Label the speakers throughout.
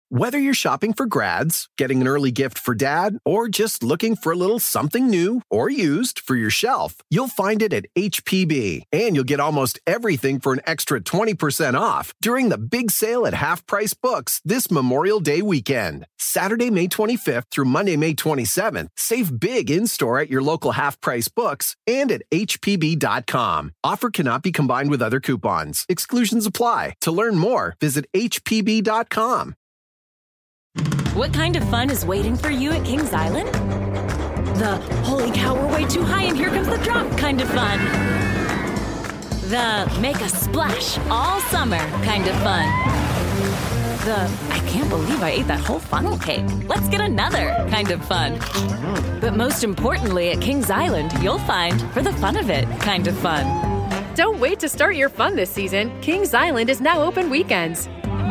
Speaker 1: Whether you're shopping for grads, getting an early gift for dad, or just looking for a little something new or used for your shelf, you'll find it at HPB. And you'll get almost everything for an extra 20% off during the big sale at Half Price Books this Memorial Day weekend. Saturday, May 25th through Monday, May 27th. Save big in-store at your local Half Price Books and at hpb.com. Offer cannot be combined with other coupons. Exclusions apply. To learn more, visit hpb.com.
Speaker 2: What kind of fun is waiting for you at Kings Island? The holy cow, we're way too high and here comes the drop kind of fun. The make a splash all summer kind of fun. The I can't believe I ate that whole funnel cake. Let's get another kind of fun. But most importantly, at Kings Island, you'll find for the fun of it kind of fun.
Speaker 3: Don't wait to start your fun this season. Kings Island is now open weekends.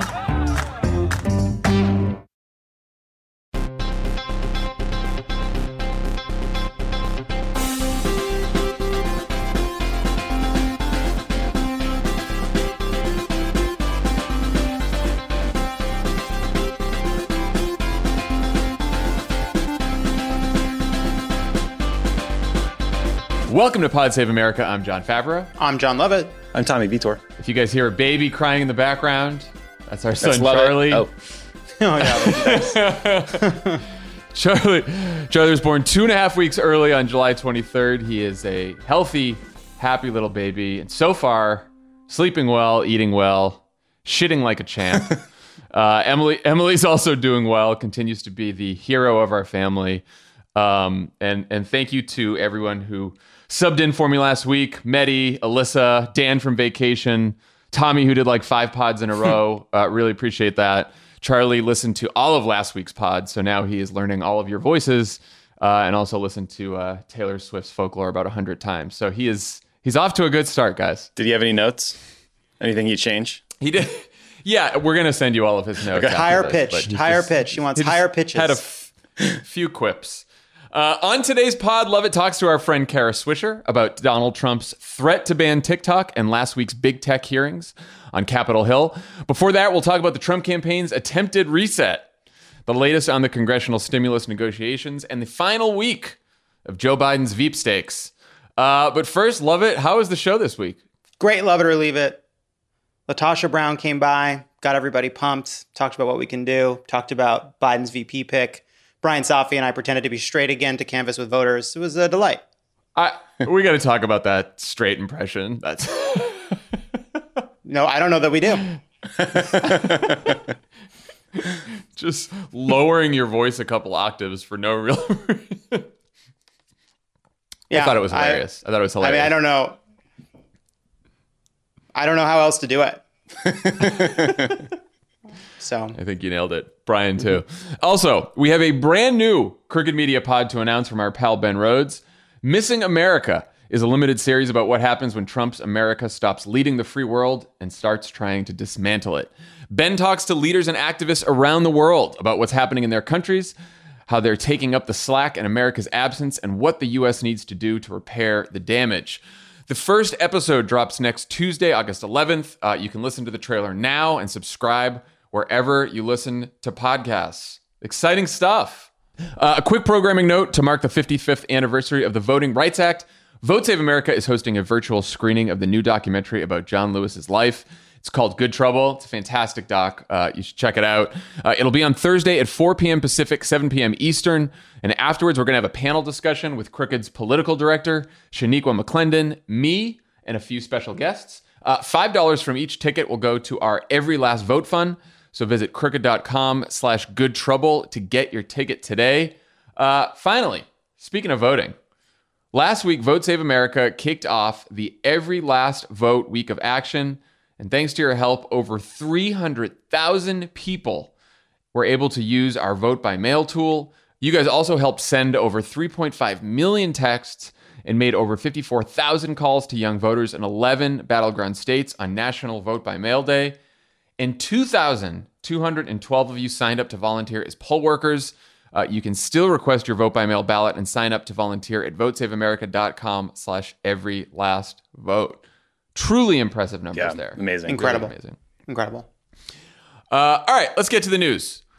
Speaker 4: Welcome to Pod Save America. I'm John Favreau.
Speaker 5: I'm John Lovett.
Speaker 6: I'm Tommy Vitor.
Speaker 4: If you guys hear a baby crying in the background, that's our son Charlie.
Speaker 5: Oh yeah.
Speaker 4: Charlie was born 2.5 weeks early on July 23rd. He is a healthy, happy little baby, and so far, sleeping well, eating well, shitting like a champ. Emily's also doing well, continues to be the hero of our family. And thank you to everyone who subbed in for me last week. Medi, Alyssa, Dan from vacation, Tommy, who did like 5 pods in a row. Really appreciate that. Charlie listened to all of last week's pod, so now he is learning all of your voices, and also listened to Taylor Swift's Folklore about 100 times. So he's off to a good start, guys.
Speaker 6: Did he have any notes? Anything he'd change?
Speaker 4: He did. Yeah, we're going to send you all of his notes.
Speaker 5: Okay. Higher pitch. He wants higher pitches.
Speaker 4: Had a few quips. On today's pod, Lovett talks to our friend Kara Swisher about Donald Trump's threat to ban TikTok and last week's big tech hearings on Capitol Hill. Before that, we'll talk about the Trump campaign's attempted reset, the latest on the congressional stimulus negotiations, and the final week of Joe Biden's Veep stakes. But first, Lovett, how was the show this week?
Speaker 5: Great, love it or leave it. Latasha Brown came by, got everybody pumped, talked about what we can do, talked about Biden's VP pick. Brian Safi and I pretended to be straight again to canvass with voters. It was a delight.
Speaker 4: We got to talk about that straight impression. That's
Speaker 5: No, I don't know that we do.
Speaker 4: Just lowering your voice a couple octaves for no real reason.
Speaker 5: Yeah,
Speaker 4: I thought it was hilarious. I thought it was hilarious.
Speaker 5: I mean, I don't know how else to do it. So
Speaker 4: I think you nailed it. Brian, too. Also, we have a brand new Crooked Media pod to announce from our pal Ben Rhodes. Missing America is a limited series about what happens when Trump's America stops leading the free world and starts trying to dismantle it. Ben talks to leaders and activists around the world about what's happening in their countries, how they're taking up the slack in America's absence, and what the U.S. needs to do to repair the damage. The first episode drops next Tuesday, August 11th. You can listen to the trailer now and subscribe wherever you listen to podcasts. Exciting stuff. A quick programming note to mark the 55th anniversary of the Voting Rights Act. Vote Save America is hosting a virtual screening of the new documentary about John Lewis's life. It's called Good Trouble. It's a fantastic doc. You should check it out. It'll be on Thursday at 4 p.m. Pacific, 7 p.m. Eastern. And afterwards, we're going to have a panel discussion with Crooked's political director, Shaniqua McClendon, me, and a few special guests. $5 from each ticket will go to our Every Last Vote Fund. So visit crooked.com/goodtrouble to get your ticket today. Finally, speaking of voting, last week, Vote Save America kicked off the Every Last Vote Week of Action. And thanks to your help, over 300,000 people were able to use our vote by mail tool. You guys also helped send over 3.5 million texts and made over 54,000 calls to young voters in 11 battleground states on National Vote by Mail Day. And 2,212 of you signed up to volunteer as poll workers. You can still request your vote by mail ballot and sign up to volunteer at votesaveamerica.com/everylastvote. Truly impressive numbers there.
Speaker 6: Amazing.
Speaker 5: Incredible.
Speaker 4: Really amazing.
Speaker 5: Incredible.
Speaker 4: All right, let's get to the news.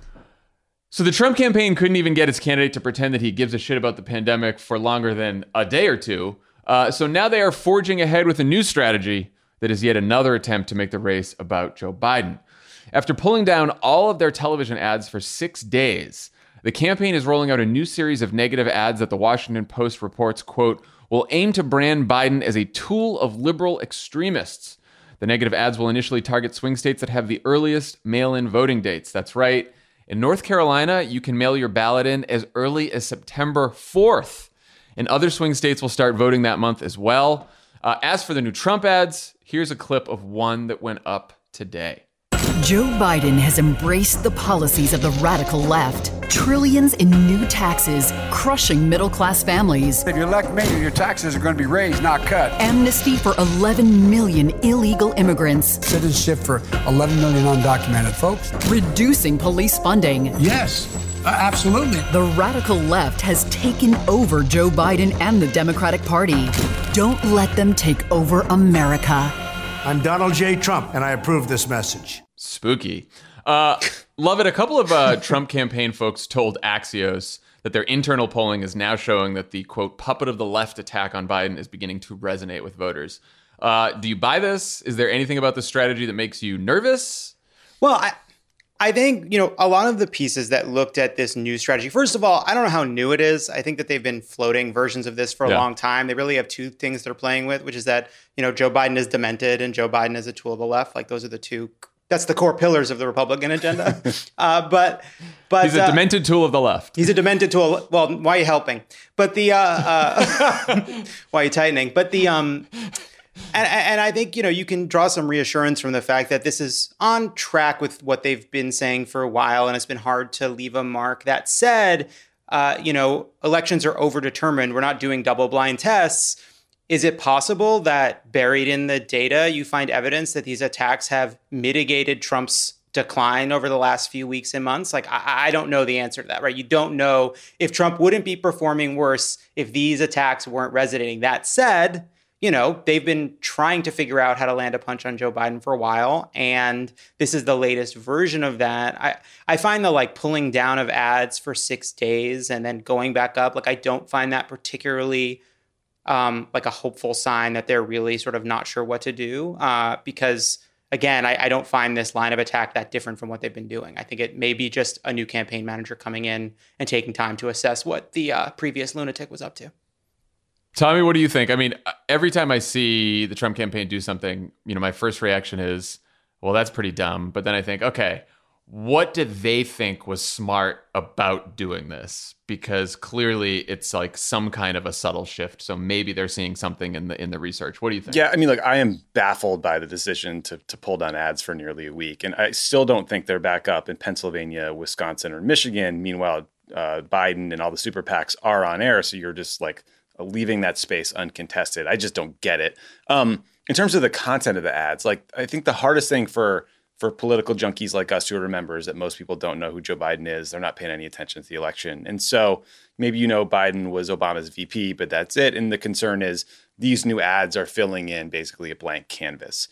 Speaker 4: So the Trump campaign couldn't even get its candidate to pretend that he gives a shit about the pandemic for longer than a day or two. So now they are forging ahead with a new strategy that is yet another attempt to make the race about Joe Biden. After pulling down all of their television ads for 6 days, the campaign is rolling out a new series of negative ads that the Washington Post reports, quote, will aim to brand Biden as a tool of liberal extremists. The negative ads will initially target swing states that have the earliest mail-in voting dates. That's right. In North Carolina, you can mail your ballot in as early as September 4th. And other swing states will start voting that month as well. As for the new Trump ads, here's a clip of one that went up today.
Speaker 7: Joe Biden has embraced the policies of the radical left. Trillions in new taxes, crushing middle-class families.
Speaker 8: If you elect me, your taxes are going to be raised, not cut.
Speaker 7: Amnesty for 11 million illegal immigrants.
Speaker 8: Citizenship for 11 million undocumented folks.
Speaker 7: Reducing police funding.
Speaker 8: Yes, absolutely.
Speaker 7: The radical left has taken over Joe Biden and the Democratic Party. Don't let them take over America.
Speaker 9: I'm Donald J. Trump, and I approve this message.
Speaker 4: Spooky. Love it. A couple of Trump campaign folks told Axios that their internal polling is now showing that the, quote, puppet of the left attack on Biden is beginning to resonate with voters. Do you buy this? Is there anything about the strategy that makes you nervous?
Speaker 5: Well, I think, a lot of the pieces that looked at this new strategy, first of all, I don't know how new it is. I think that they've been floating versions of this for a long time. They really have two things they're playing with, which is that, Joe Biden is demented and Joe Biden is a tool of the left. Like those are the two. That's the core pillars of the Republican agenda. But
Speaker 4: he's a demented tool of the left.
Speaker 5: He's a demented tool. Well, why are you helping? But the why are you tightening? But the and I think you can draw some reassurance from the fact that this is on track with what they've been saying for a while, and it's been hard to leave a mark. That said, elections are overdetermined. We're not doing double-blind tests. Is it possible that buried in the data, you find evidence that these attacks have mitigated Trump's decline over the last few weeks and months? Like, I don't know the answer to that, right? You don't know if Trump wouldn't be performing worse if these attacks weren't resonating. That said, they've been trying to figure out how to land a punch on Joe Biden for a while, and this is the latest version of that. I find the pulling down of ads for 6 days and then going back up, I don't find that particularly a hopeful sign that they're really sort of not sure what to do. Because again, I don't find this line of attack that different from what they've been doing. I think it may be just a new campaign manager coming in and taking time to assess what the previous lunatic was up to.
Speaker 4: Tommy, what do you think? I mean, every time I see the Trump campaign do something, my first reaction is, well, that's pretty dumb. But then I think, okay, what did they think was smart about doing this? Because clearly it's some kind of a subtle shift. So maybe they're seeing something in the research. What do you think?
Speaker 6: Yeah, I mean, I am baffled by the decision to pull down ads for nearly a week. And I still don't think they're back up in Pennsylvania, Wisconsin, or Michigan. Meanwhile, Biden and all the super PACs are on air. So you're just leaving that space uncontested. I just don't get it. In terms of the content of the ads, I think the hardest thing for political junkies like us who remember is that most people don't know who Joe Biden is. They're not paying any attention to the election. And so maybe Biden was Obama's VP, but that's it. And the concern is these new ads are filling in basically a blank canvas.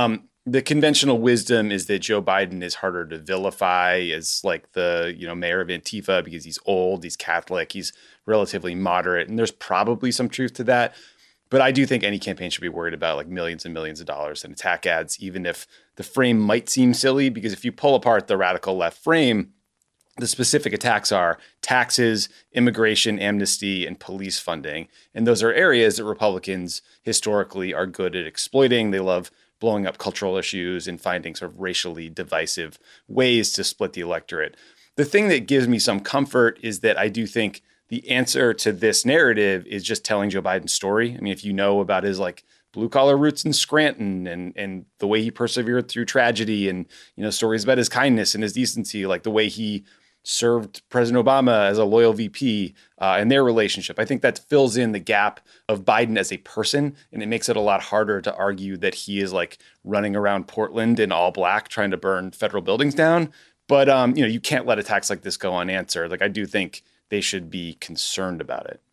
Speaker 6: The conventional wisdom is that Joe Biden is harder to vilify as the mayor of Antifa because he's old, he's Catholic, he's relatively moderate. And there's probably some truth to that. But I do think any campaign should be worried about millions and millions of dollars in attack ads, even if the frame might seem silly, because if you pull apart the radical left frame, the specific attacks are taxes, immigration, amnesty, and police funding. And those are areas that Republicans historically are good at exploiting. They love blowing up cultural issues and finding sort of racially divisive ways to split the electorate. The thing that gives me some comfort is that I do think the answer to this narrative is just telling Joe Biden's story. I mean, if you know about his blue collar roots in Scranton and the way he persevered through tragedy and, stories about his kindness and his decency, the way he served President Obama as a loyal VP and their relationship, I think that fills in the gap of Biden as a person. And it makes it a lot harder to argue that he is running around Portland in all black trying to burn federal buildings down. But, you can't let attacks like this go unanswered. I do think they should be concerned about it.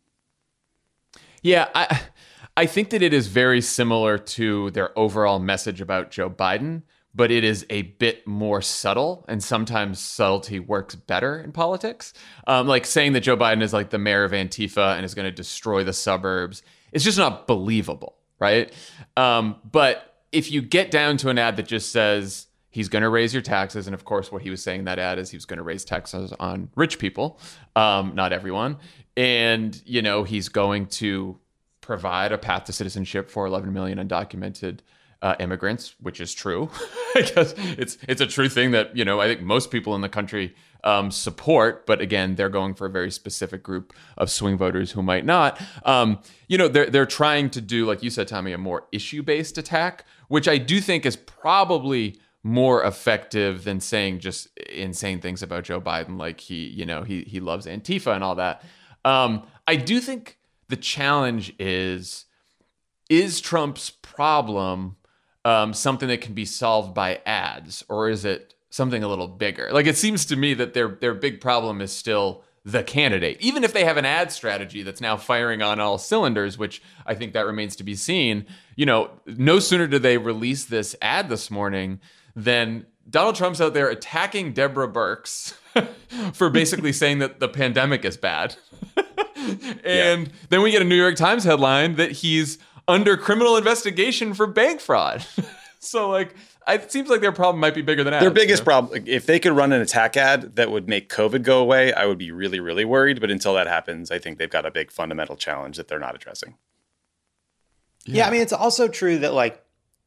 Speaker 4: Yeah, I think that it is very similar to their overall message about Joe Biden, but it is a bit more subtle, and sometimes subtlety works better in politics. Like saying that Joe Biden is like the mayor of Antifa and is going to destroy the suburbs, it's just not believable, right? But if you get down to an ad that just says he's going to raise your taxes, and of course what he was saying in that ad is he was going to raise taxes on rich people, not everyone, and he's going to provide a path to citizenship for 11 million undocumented immigrants, which is true. I guess it's a true thing that I think most people in the country support, but again, they're going for a very specific group of swing voters who might not. They're trying to do, like you said, Tommy, a more issue-based attack, which I do think is probably more effective than saying just insane things about Joe Biden, like he loves Antifa and all that. I do think the challenge is Trump's problem something that can be solved by ads, or is it something a little bigger? Like, it seems to me that their big problem is still the candidate, even if they have an ad strategy that's now firing on all cylinders, which I think that remains to be seen. No sooner did they release this ad this morning than Donald Trump's out there attacking Deborah Birx for basically saying that the pandemic is bad. And then we get a New York Times headline that he's under criminal investigation for bank fraud. So, it seems like their problem might be bigger than ads.
Speaker 6: Their biggest problem, if they could run an attack ad that would make COVID go away, I would be really, really worried. But until that happens, I think they've got a big fundamental challenge that they're not addressing.
Speaker 5: Yeah, I mean, it's also true that,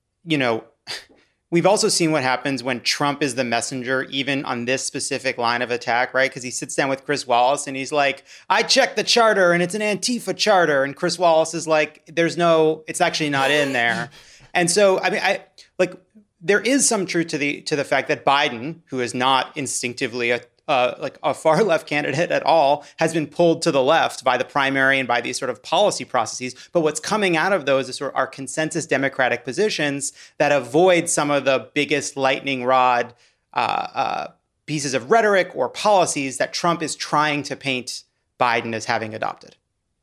Speaker 5: we've also seen what happens when Trump is the messenger, even on this specific line of attack, right? Because he sits down with Chris Wallace and he's like, I checked the charter and it's an Antifa charter. And Chris Wallace is like, it's actually not in there. And so, I mean, there is some truth to the fact that Biden, who is not instinctively a far left candidate at all, has been pulled to the left by the primary and by these sort of policy processes. But what's coming out of those is sort of our consensus Democratic positions that avoid some of the biggest lightning rod pieces of rhetoric or policies that Trump is trying to paint Biden as having adopted.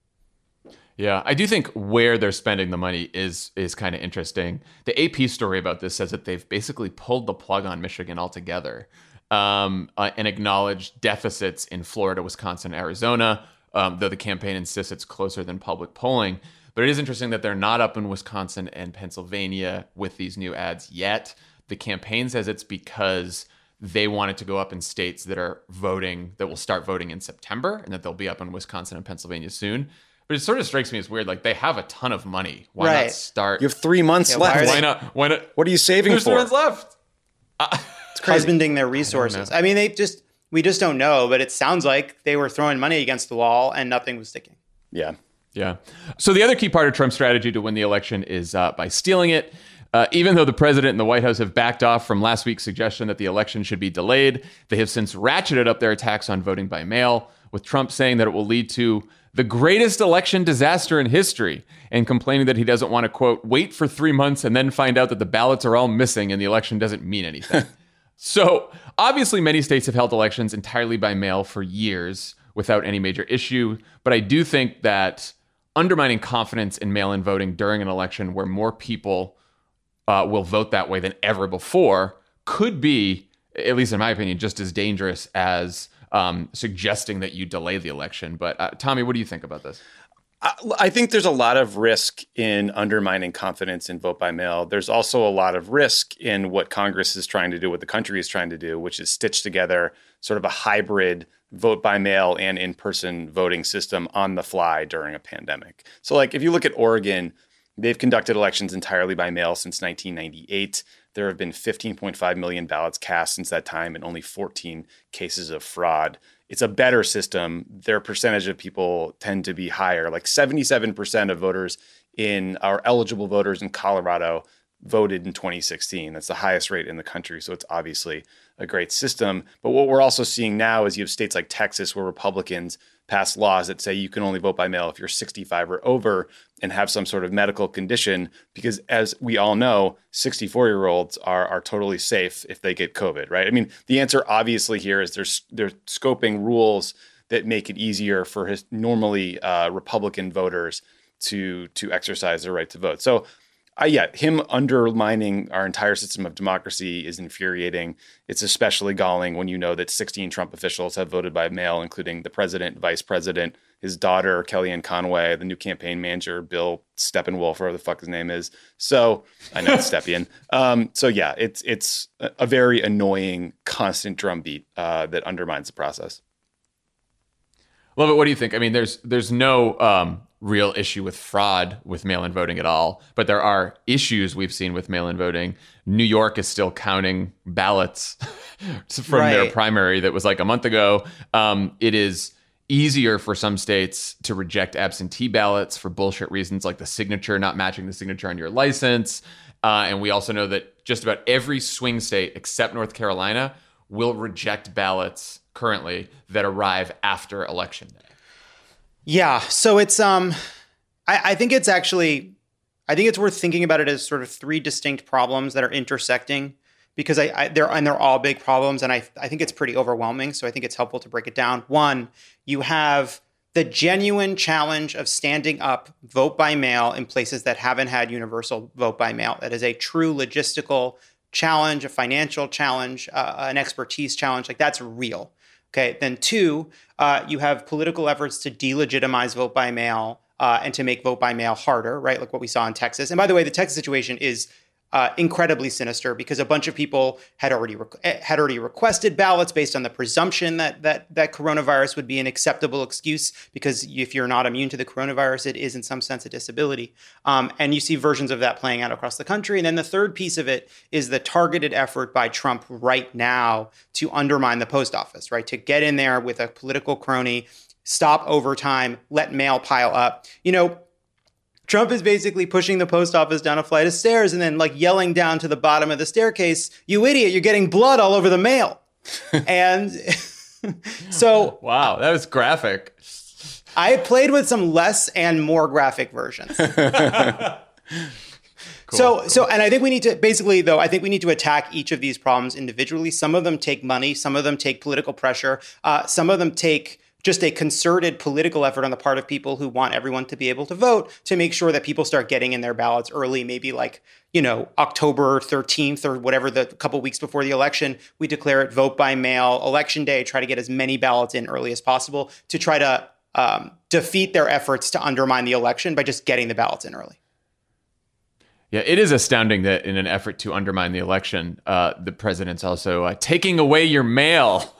Speaker 4: Yeah, I do think where they're spending the money is kind of interesting. The AP story about this says that they've basically pulled the plug on Michigan altogether. And acknowledged deficits in Florida, Wisconsin, Arizona, though the campaign insists it's closer than public polling. But it is interesting that they're not up in Wisconsin and Pennsylvania with these new ads yet. The campaign says it's because they want it to go up in states that will start voting in September, and that they'll be up in Wisconsin and Pennsylvania soon. But it sort of strikes me as weird. Like, they have a ton of money. Why not start?
Speaker 6: You have 3 months left.
Speaker 4: Why not? What
Speaker 6: are you saving
Speaker 4: There's
Speaker 6: for?
Speaker 4: There's 3 months left.
Speaker 5: Husbanding their resources. I mean, we just don't know, but it sounds like they were throwing money against the wall and nothing was sticking.
Speaker 6: Yeah.
Speaker 4: So the other key part of Trump's strategy to win the election is by stealing it. Even though the president and the White House have backed off from last week's suggestion that the election should be delayed, they have since ratcheted up their attacks on voting by mail, with Trump saying that it will lead to the greatest election disaster in history, and complaining that he doesn't want to, quote, wait for 3 months and then find out that the ballots are all missing and the election doesn't mean anything. So obviously many states have held elections entirely by mail for years without any major issue. But I do think that undermining confidence in mail-in voting during an election where more people will vote that way than ever before could be, at least in my opinion, just as dangerous as suggesting that you delay the election. But Tommy, what do you think about this?
Speaker 6: I think there's a lot of risk in undermining confidence in vote by mail. There's also a lot of risk in what Congress is trying to do, what the country is trying to do, which is stitch together sort of a hybrid vote by mail and in-person voting system on the fly during a pandemic. So if you look at Oregon, they've conducted elections entirely by mail since 1998. There have been 15.5 million ballots cast since that time and only 14 cases of fraud. It's a better system. Their percentage of people tend to be higher. 77% of voters our eligible voters in Colorado voted in 2016. That's the highest rate in the country. So it's obviously a great system. But what we're also seeing now is you have states like Texas where Republicans pass laws that say you can only vote by mail if you're 65 or over and have some sort of medical condition, because as we all know, 64-year-olds are totally safe if they get COVID, right? I mean, the answer obviously here is they're scoping rules that make it easier for normally Republican voters to exercise their right to vote. So him undermining our entire system of democracy is infuriating. It's especially galling when you know that 16 Trump officials have voted by mail, including the president, vice president, his daughter, Kellyanne Conway, the new campaign manager, Bill Steppenwolf, whatever the fuck his name is. So I know it's Stepien. It's a very annoying, constant drumbeat that undermines the process.
Speaker 4: Love it. What do you think? I mean, there's no real issue with fraud with mail-in voting at all, but there are issues we've seen with mail-in voting. New York is still counting ballots from their primary that was like a month ago. It is easier for some states to reject absentee ballots for bullshit reasons like the signature not matching the signature on your license. And we also know that just about every swing state except North Carolina will reject ballots currently that arrive after Election Day.
Speaker 5: Yeah. So it's, I think it's worth thinking about it as sort of three distinct problems that are intersecting, because they're all big problems. And I think it's pretty overwhelming. So I think it's helpful to break it down. One, you have the genuine challenge of standing up vote by mail in places that haven't had universal vote by mail. That is a true logistical challenge, a financial challenge, an expertise challenge. Like, that's real. Okay. Then two, you have political efforts to delegitimize vote by mail and to make vote by mail harder, right? Like what we saw in Texas. And by the way, the Texas situation is incredibly sinister because a bunch of people had already requested ballots based on the presumption that coronavirus would be an acceptable excuse, because if you're not immune to the coronavirus, it is in some sense a disability. And you see versions of that playing out across the country. And then the third piece of it is the targeted effort by Trump right now to undermine the post office, right? To get in there with a political crony, stop overtime, let mail pile up. Trump is basically pushing the post office down a flight of stairs and then like yelling down to the bottom of the staircase, "You idiot, you're getting blood all over the mail." And so...
Speaker 4: Wow, that was graphic.
Speaker 5: I played with some less and more graphic versions. Cool. So, and I think we need to basically, though, I think we need to attack each of these problems individually. Some of them take money. Some of them take political pressure. Some of them take just a concerted political effort on the part of people who want everyone to be able to vote to make sure that people start getting in their ballots early, maybe like, October 13th or whatever, the couple weeks before the election, we declare it vote by mail, Election Day, try to get as many ballots in early as possible to try to defeat their efforts to undermine the election by just getting the ballots in early.
Speaker 4: Yeah, it is astounding that in an effort to undermine the election, the president's also taking away your mail.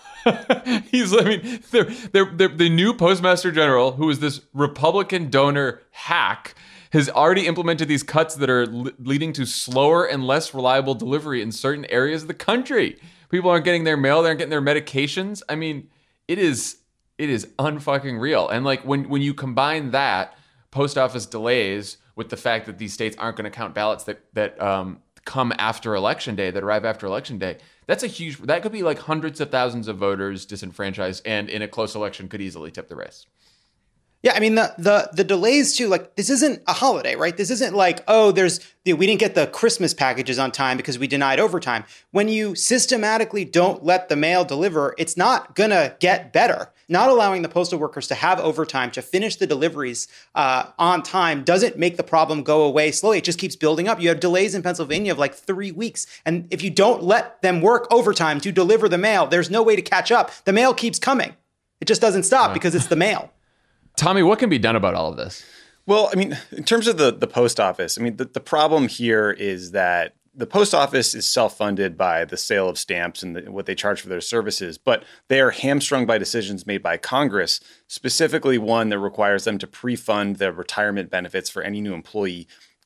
Speaker 4: The new Postmaster General, who is this Republican donor hack, has already implemented these cuts that are leading to slower and less reliable delivery in certain areas of the country. People aren't getting their mail, they aren't getting their medications. I mean, it is unfucking real. And like when you combine that post office delays with the fact that these states aren't going to count ballots that come after Election Day, that arrive after Election Day, that could be like hundreds of thousands of voters disenfranchised, and in a close election could easily tip the race.
Speaker 5: Yeah, I mean, the delays too, like this isn't a holiday, right? This isn't like, we didn't get the Christmas packages on time because we denied overtime. When you systematically don't let the mail deliver, it's not gonna get better. Not allowing the postal workers to have overtime to finish the deliveries on time doesn't make the problem go away slowly. It just keeps building up. You have delays in Pennsylvania of like 3 weeks. And if you don't let them work overtime to deliver the mail, there's no way to catch up. The mail keeps coming. It just doesn't stop because it's the mail.
Speaker 4: Tommy, what can be done about all of this?
Speaker 6: Well, I mean, in terms of the post office, I mean, the problem here is that the post office is self-funded by the sale of stamps and what they charge for their services, but they are hamstrung by decisions made by Congress, specifically one that requires them to pre-fund their retirement benefits for any new employee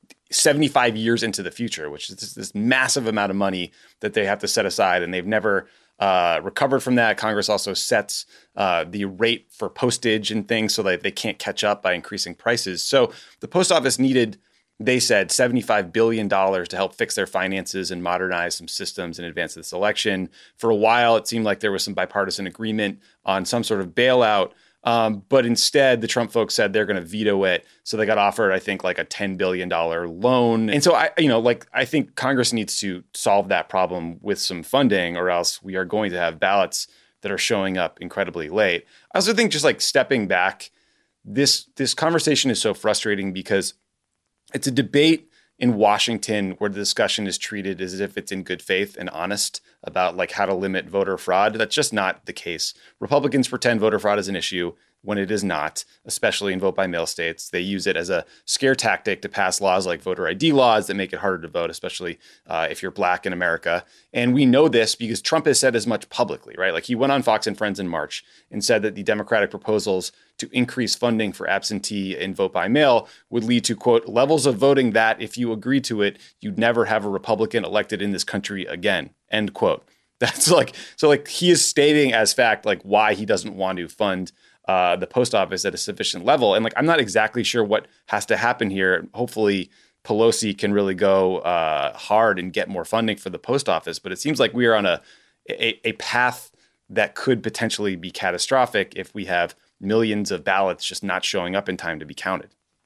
Speaker 6: 75 years into the future, which is this massive amount of money that they have to set aside, and they've never recovered from that. Congress also sets the rate for postage and things so that they can't catch up by increasing prices. So the post office needed, they said, $75 billion to help fix their finances and modernize some systems in advance of this election. For a while, it seemed like there was some bipartisan agreement on some sort of bailout. But instead, the Trump folks said they're going to veto it. So they got offered, I think, like a $10 billion loan. And so I think Congress needs to solve that problem with some funding, or else we are going to have ballots that are showing up incredibly late. I also think, just like stepping back, this conversation is so frustrating because it's a debate in Washington, where the discussion is treated as if it's in good faith and honest about like how to limit voter fraud. That's just not the case. Republicans pretend voter fraud is an issue when it is not, especially in vote by mail states. They use it as a scare tactic to pass laws like voter ID laws that make it harder to vote, especially if you're black in America. And we know this because Trump has said as much publicly, right? Like he went on Fox and Friends in March and said that the Democratic proposals to increase funding for absentee and vote by mail would lead to, quote, levels of voting that if you agree to it, you'd never have a Republican elected in this country again, end quote. That's like, so like he is stating as fact, like why he doesn't want to fund the post office at a sufficient level. And like, I'm not exactly sure what has to happen here. Hopefully Pelosi can really go hard and get more funding for the post office. But it seems like we are on a path that could potentially be catastrophic if we have millions of ballots just not showing up in time to be counted.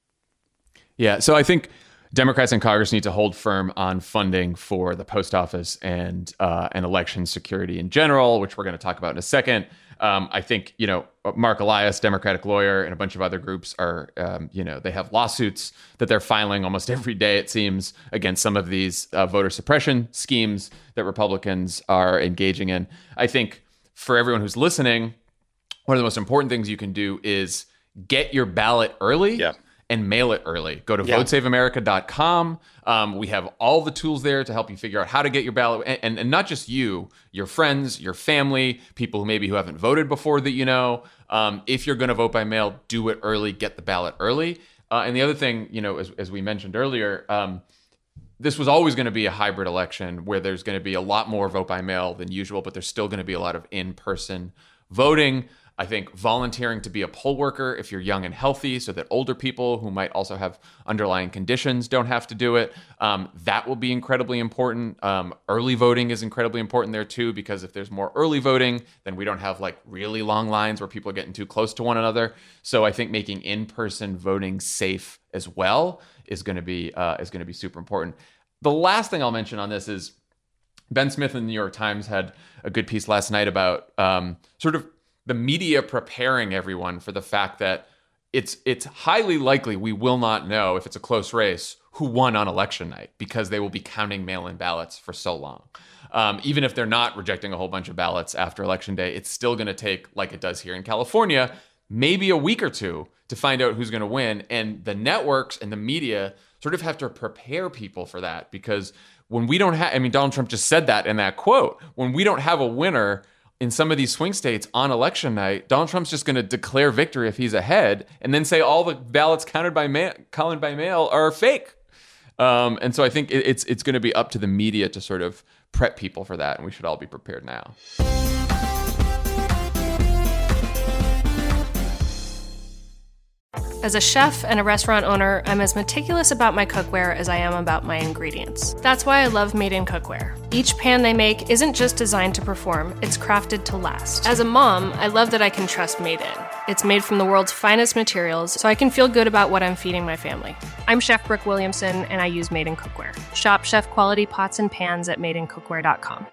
Speaker 4: Yeah. So I think Democrats in Congress need to hold firm on funding for the post office and election security in general, which we're going to talk about in a second. I think, Mark Elias, Democratic lawyer, and a bunch of other groups are, they have lawsuits that they're filing almost every day, it seems, against some of these voter suppression schemes that Republicans are engaging in. I think for everyone who's listening, one of the most important things you can do is get your ballot early.
Speaker 6: Yeah.
Speaker 4: And mail it early. Go to votesaveamerica.com. We have all the tools there to help you figure out how to get your ballot. And not just you, your friends, your family, people who haven't voted before that you know. If you're going to vote by mail, do it early, get the ballot early. And the other thing, as we mentioned earlier, this was always going to be a hybrid election where there's going to be a lot more vote by mail than usual, but there's still going to be a lot of in-person voting. I think volunteering to be a poll worker if you're young and healthy so that older people who might also have underlying conditions don't have to do it. That will be incredibly important. Early voting is incredibly important there too, because if there's more early voting, then we don't have like really long lines where people are getting too close to one another. So I think making in-person voting safe as well is going to be super important. The last thing I'll mention on this is Ben Smith in the New York Times had a good piece last night about sort of the media preparing everyone for the fact that it's highly likely we will not know, if it's a close race, who won on election night because they will be counting mail-in ballots for so long. Even if they're not rejecting a whole bunch of ballots after election day, it's still going to take, like it does here in California, maybe a week or two to find out who's going to win. And the networks and the media sort of have to prepare people for that, because when we don't have, Donald Trump just said that in that quote, when we don't have a winner in some of these swing states on election night, Donald Trump's just going to declare victory if he's ahead and then say all the ballots counted by mail are fake. And so I think it's going to be up to the media to sort of prep people for that, and we should all be prepared now.
Speaker 10: As a chef and a restaurant owner, I'm as meticulous about my cookware as I am about my ingredients. That's why I love Made in Cookware. Each pan they make isn't just designed to perform, it's crafted to last. As a mom, I love that I can trust Made in. It's made from the world's finest materials, so I can feel good about what I'm feeding my family. I'm Chef Brooke Williamson, and I use Made in Cookware. Shop chef quality pots and pans at madeincookware.com.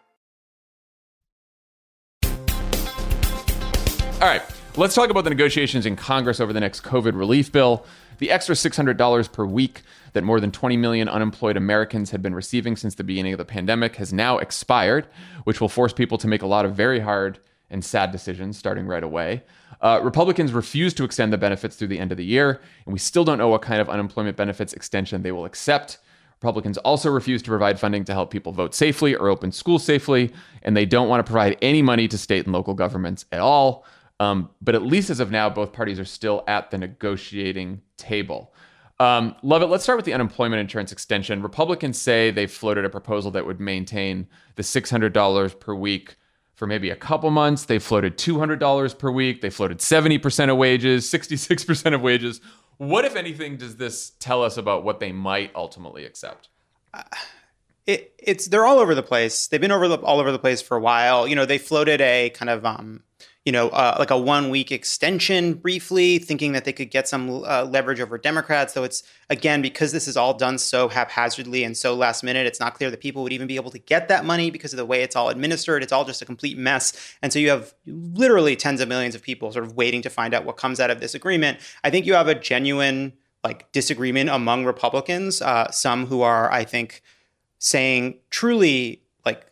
Speaker 4: All right. Let's talk about the negotiations in Congress over the next COVID relief bill. The extra $600 per week that more than 20 million unemployed Americans had been receiving since the beginning of the pandemic has now expired, which will force people to make a lot of very hard and sad decisions starting right away. Republicans refuse to extend the benefits through the end of the year, and we still don't know what kind of unemployment benefits extension they will accept. Republicans also refuse to provide funding to help people vote safely or open schools safely, and they don't want to provide any money to state and local governments at all. But at least as of now, both parties are still at the negotiating table. Lovett, let's start with the unemployment insurance extension. Republicans say they've floated a proposal that would maintain the $600 per week for maybe a couple months. They floated $200 per week. They floated 70% of wages, 66% of wages. What, if anything, does this tell us about what they might ultimately accept?
Speaker 5: They're all over the place. They've been all over the place for a while. They floated a kind of like a 1 week extension briefly, thinking that they could get some leverage over Democrats. Though it's, again, because this is all done so haphazardly and so last minute, it's not clear that people would even be able to get that money because of the way it's all administered. It's all just a complete mess. And so you have literally tens of millions of people sort of waiting to find out what comes out of this agreement. I think you have a genuine like disagreement among Republicans, some who are, I think, saying truly like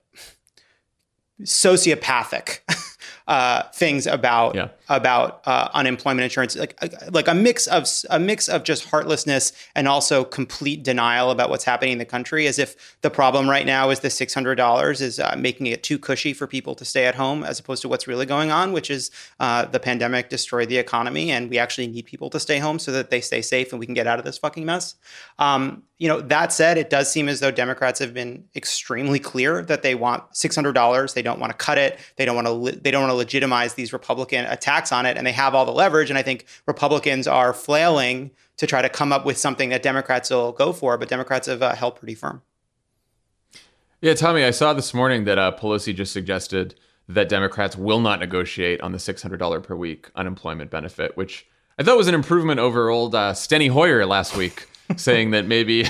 Speaker 5: sociopathic things about unemployment insurance, like a mix of just heartlessness and also complete denial about what's happening in the country, as if the problem right now is the $600 is making it too cushy for people to stay at home, as opposed to what's really going on, which is the pandemic destroyed the economy, and we actually need people to stay home so that they stay safe and we can get out of this fucking mess. That said, it does seem as though Democrats have been extremely clear that they want $600. They don't want to cut it. They don't want to legitimize these Republican attacks on it, and they have all the leverage. And I think Republicans are flailing to try to come up with something that Democrats will go for, but Democrats have held pretty firm.
Speaker 4: Yeah, Tommy, I saw this morning that Pelosi just suggested that Democrats will not negotiate on the $600 per week unemployment benefit, which I thought was an improvement over old Steny Hoyer last week, saying that maybe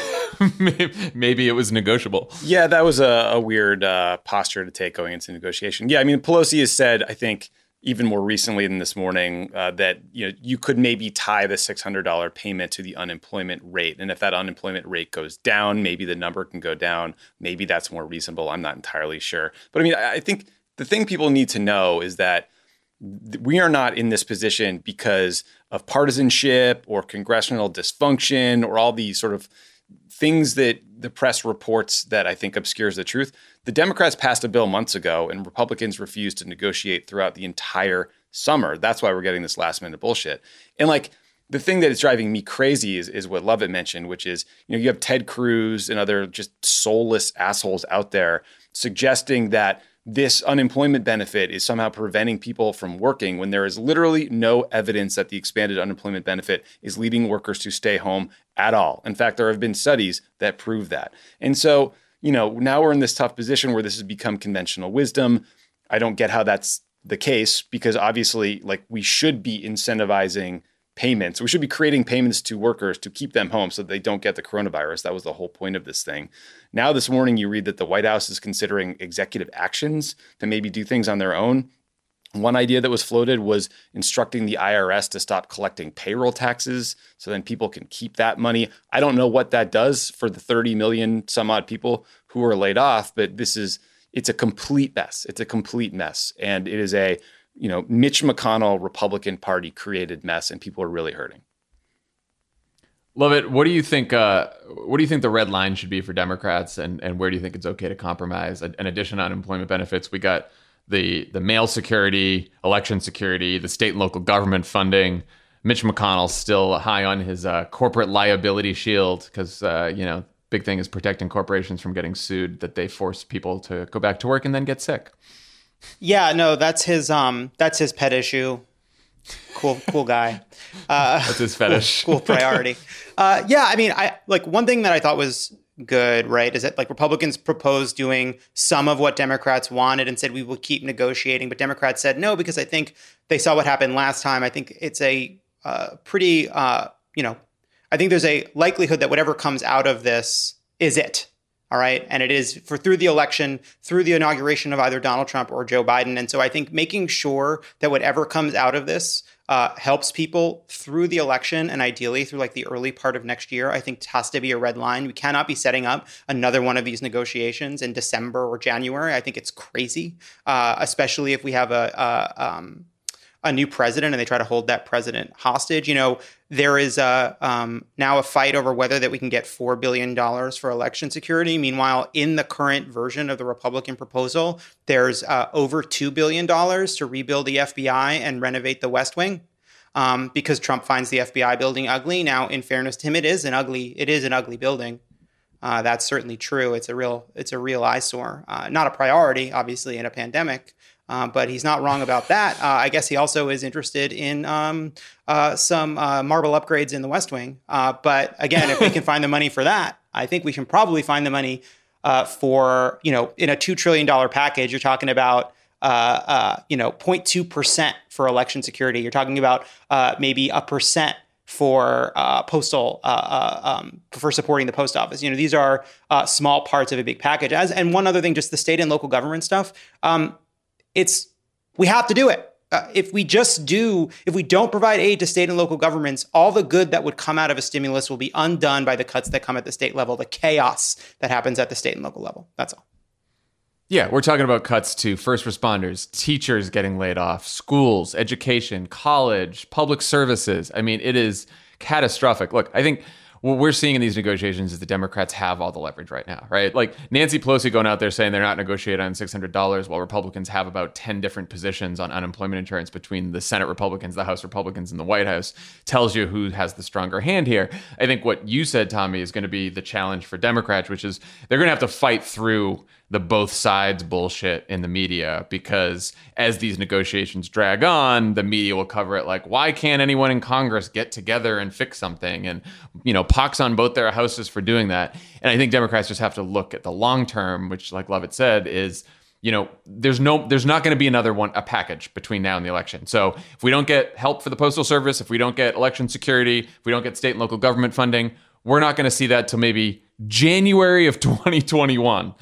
Speaker 4: it was negotiable.
Speaker 6: Yeah, that was a weird posture to take going into negotiation. Yeah, I mean, Pelosi has said, I think, even more recently than this morning, that you could maybe tie the $600 payment to the unemployment rate. And if that unemployment rate goes down, maybe the number can go down. Maybe that's more reasonable. I'm not entirely sure. But I mean, I think the thing people need to know is that we are not in this position because of partisanship or congressional dysfunction or all these sort of things that the press reports that I think obscures the truth. The Democrats passed a bill months ago and Republicans refused to negotiate throughout the entire summer. That's why we're getting this last minute bullshit. And like the thing that is driving me crazy is what Lovett mentioned, which is, you have Ted Cruz and other just soulless assholes out there suggesting that this unemployment benefit is somehow preventing people from working when there is literally no evidence that the expanded unemployment benefit is leading workers to stay home at all. In fact, there have been studies that prove that. And so, now we're in this tough position where this has become conventional wisdom. I don't get how that's the case, because obviously, like, we should be incentivizing payments. We should be creating payments to workers to keep them home so that they don't get the coronavirus. That was the whole point of this thing. Now, this morning, you read that the White House is considering executive actions to maybe do things on their own. One idea that was floated was instructing the IRS to stop collecting payroll taxes so then people can keep that money. I don't know what that does for the 30 million some odd people who are laid off, but it's a complete mess. It's a complete mess. And it is a Mitch McConnell Republican Party created mess, and people are really hurting.
Speaker 4: Love it. What do you think? What do you think the red line should be for Democrats, and where do you think it's okay to compromise? In addition to unemployment benefits, we got the mail security, election security, the state and local government funding. Mitch McConnell's still high on his corporate liability shield because big thing is protecting corporations from getting sued that they force people to go back to work and then get sick.
Speaker 5: Yeah, no, that's his pet issue. Cool guy.
Speaker 4: That's his fetish.
Speaker 5: Cool priority. I mean, one thing that I thought was good, right, is that like Republicans proposed doing some of what Democrats wanted and said we will keep negotiating, but Democrats said no because I think they saw what happened last time. I think it's a pretty, I think there's a likelihood that whatever comes out of this is it. All right. And it is through the election, through the inauguration of either Donald Trump or Joe Biden. And so I think making sure that whatever comes out of this helps people through the election and ideally through like the early part of next year, I think has to be a red line. We cannot be setting up another one of these negotiations in December or January. I think it's crazy, especially if we have a new president and they try to hold that president hostage. There is now a fight over whether that we can get $4 billion for election security. Meanwhile, in the current version of the Republican proposal, there's over $2 billion to rebuild the FBI and renovate the West Wing because Trump finds the FBI building ugly. Now, in fairness to him, it is an ugly building. That's certainly true. It's a real eyesore. Not a priority, obviously, in a pandemic. But he's not wrong about that. I guess he also is interested in some marble upgrades in the West Wing. But again, if we can find the money for that, I think we can probably find the money for, in a $2 trillion package, you're talking about, 0.2% for election security. You're talking about maybe 1% for postal, for supporting the post office. These are small parts of a big package. And one other thing, just the state and local government stuff. We have to do it. if we don't provide aid to state and local governments, all the good that would come out of a stimulus will be undone by the cuts that come at the state level, the chaos that happens at the state and local level. That's all.
Speaker 4: Yeah, we're talking about cuts to first responders, teachers getting laid off, schools, education, college, public services. I mean, it is catastrophic. Look, I think what we're seeing in these negotiations is the Democrats have all the leverage right now, right? Like Nancy Pelosi going out there saying they're not negotiating on $600 while Republicans have about 10 different positions on unemployment insurance between the Senate Republicans, the House Republicans, and the White House tells you who has the stronger hand here. I think what you said, Tommy, is going to be the challenge for Democrats, which is they're going to have to fight through the both sides bullshit in the media, because as these negotiations drag on, the media will cover it like, why can't anyone in Congress get together and fix something? And, pox on both their houses for doing that. And I think Democrats just have to look at the long term, which, like Lovett said, is, there's not going to be a package between now and the election. So if we don't get help for the Postal Service, if we don't get election security, if we don't get state and local government funding, we're not going to see that till maybe January of 2021,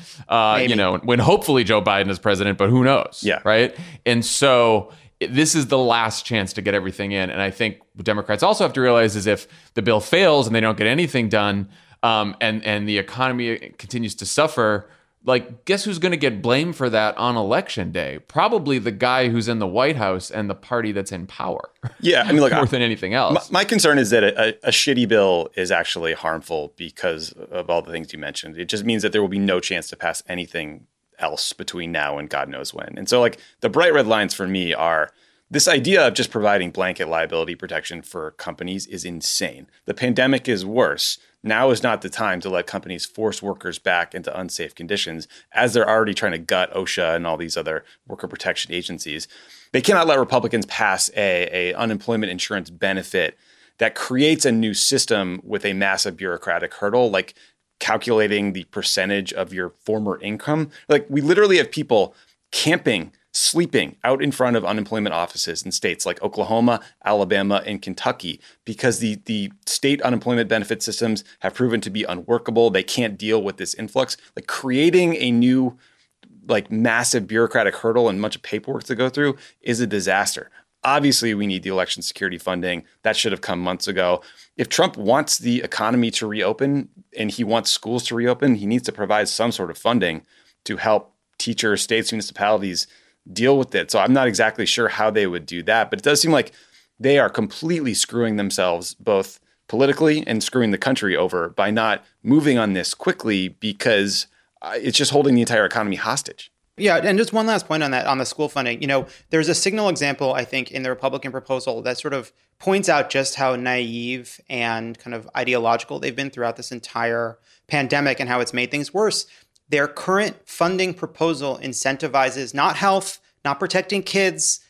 Speaker 4: when hopefully Joe Biden is president, but who knows? Yeah. Right. And so this is the last chance to get everything in. And I think what Democrats also have to realize is if the bill fails and they don't get anything done, and the economy continues to suffer, like, guess who's going to get blamed for that on election day? Probably the guy who's in the White House and the party that's in power.
Speaker 6: Yeah, I mean, look,
Speaker 4: more than anything else.
Speaker 6: My concern is that a shitty bill is actually harmful because of all the things you mentioned. It just means that there will be no chance to pass anything else between now and God knows when. And so, like, the bright red lines for me are this idea of just providing blanket liability protection for companies is insane. The pandemic is worse. Now is not the time to let companies force workers back into unsafe conditions, as they're already trying to gut OSHA and all these other worker protection agencies. They cannot let Republicans pass a unemployment insurance benefit that creates a new system with a massive bureaucratic hurdle, like calculating the percentage of your former income. Like, we literally have people camping, sleeping out in front of unemployment offices in states like Oklahoma, Alabama, and Kentucky because the state unemployment benefit systems have proven to be unworkable. They can't deal with this influx. Like, creating a new, like, massive bureaucratic hurdle and much of paperwork to go through is a disaster. Obviously, we need the election security funding. That should have come months ago. If Trump wants the economy to reopen and he wants schools to reopen, he needs to provide some sort of funding to help teachers, states, municipalities deal with it. So I'm not exactly sure how they would do that, but it does seem like they are completely screwing themselves both politically and screwing the country over by not moving on this quickly, because it's just holding the entire economy hostage.
Speaker 5: Yeah, and just one last point on that, on the school funding. There's a signal example, I think, in the Republican proposal that sort of points out just how naive and kind of ideological they've been throughout this entire pandemic and how it's made things worse. Their current funding proposal incentivizes not health, not protecting kids,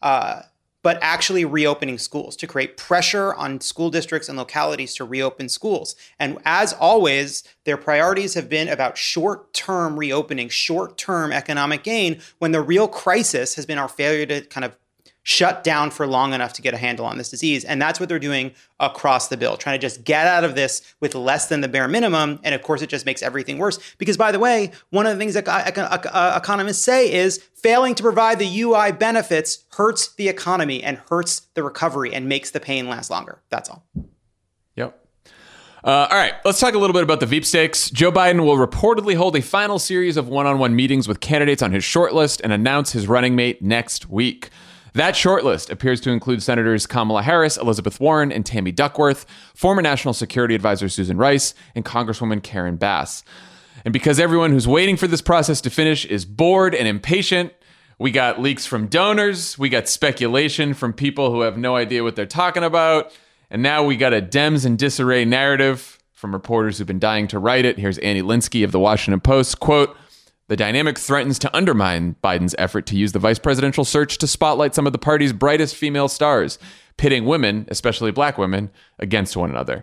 Speaker 5: but actually reopening schools to create pressure on school districts and localities to reopen schools. And as always, their priorities have been about short-term reopening, short-term economic gain, when the real crisis has been our failure to kind of shut down for long enough to get a handle on this disease. And that's what they're doing across the bill, trying to just get out of this with less than the bare minimum. And of course, it just makes everything worse. Because, by the way, one of the things that economists say is failing to provide the UI benefits hurts the economy and hurts the recovery and makes the pain last longer. That's all.
Speaker 4: Yep. All right, let's talk a little bit about the Veep stakes. Joe Biden will reportedly hold a final series of one-on-one meetings with candidates on his shortlist and announce his running mate next week. That shortlist appears to include Senators Kamala Harris, Elizabeth Warren, and Tammy Duckworth, former National Security Advisor Susan Rice, and Congresswoman Karen Bass. And because everyone who's waiting for this process to finish is bored and impatient, we got leaks from donors, we got speculation from people who have no idea what they're talking about, and now we got a Dems in disarray narrative from reporters who've been dying to write it. Here's Annie Linsky of the Washington Post, quote, "The dynamic threatens to undermine Biden's effort to use the vice presidential search to spotlight some of the party's brightest female stars, pitting women, especially black women, against one another."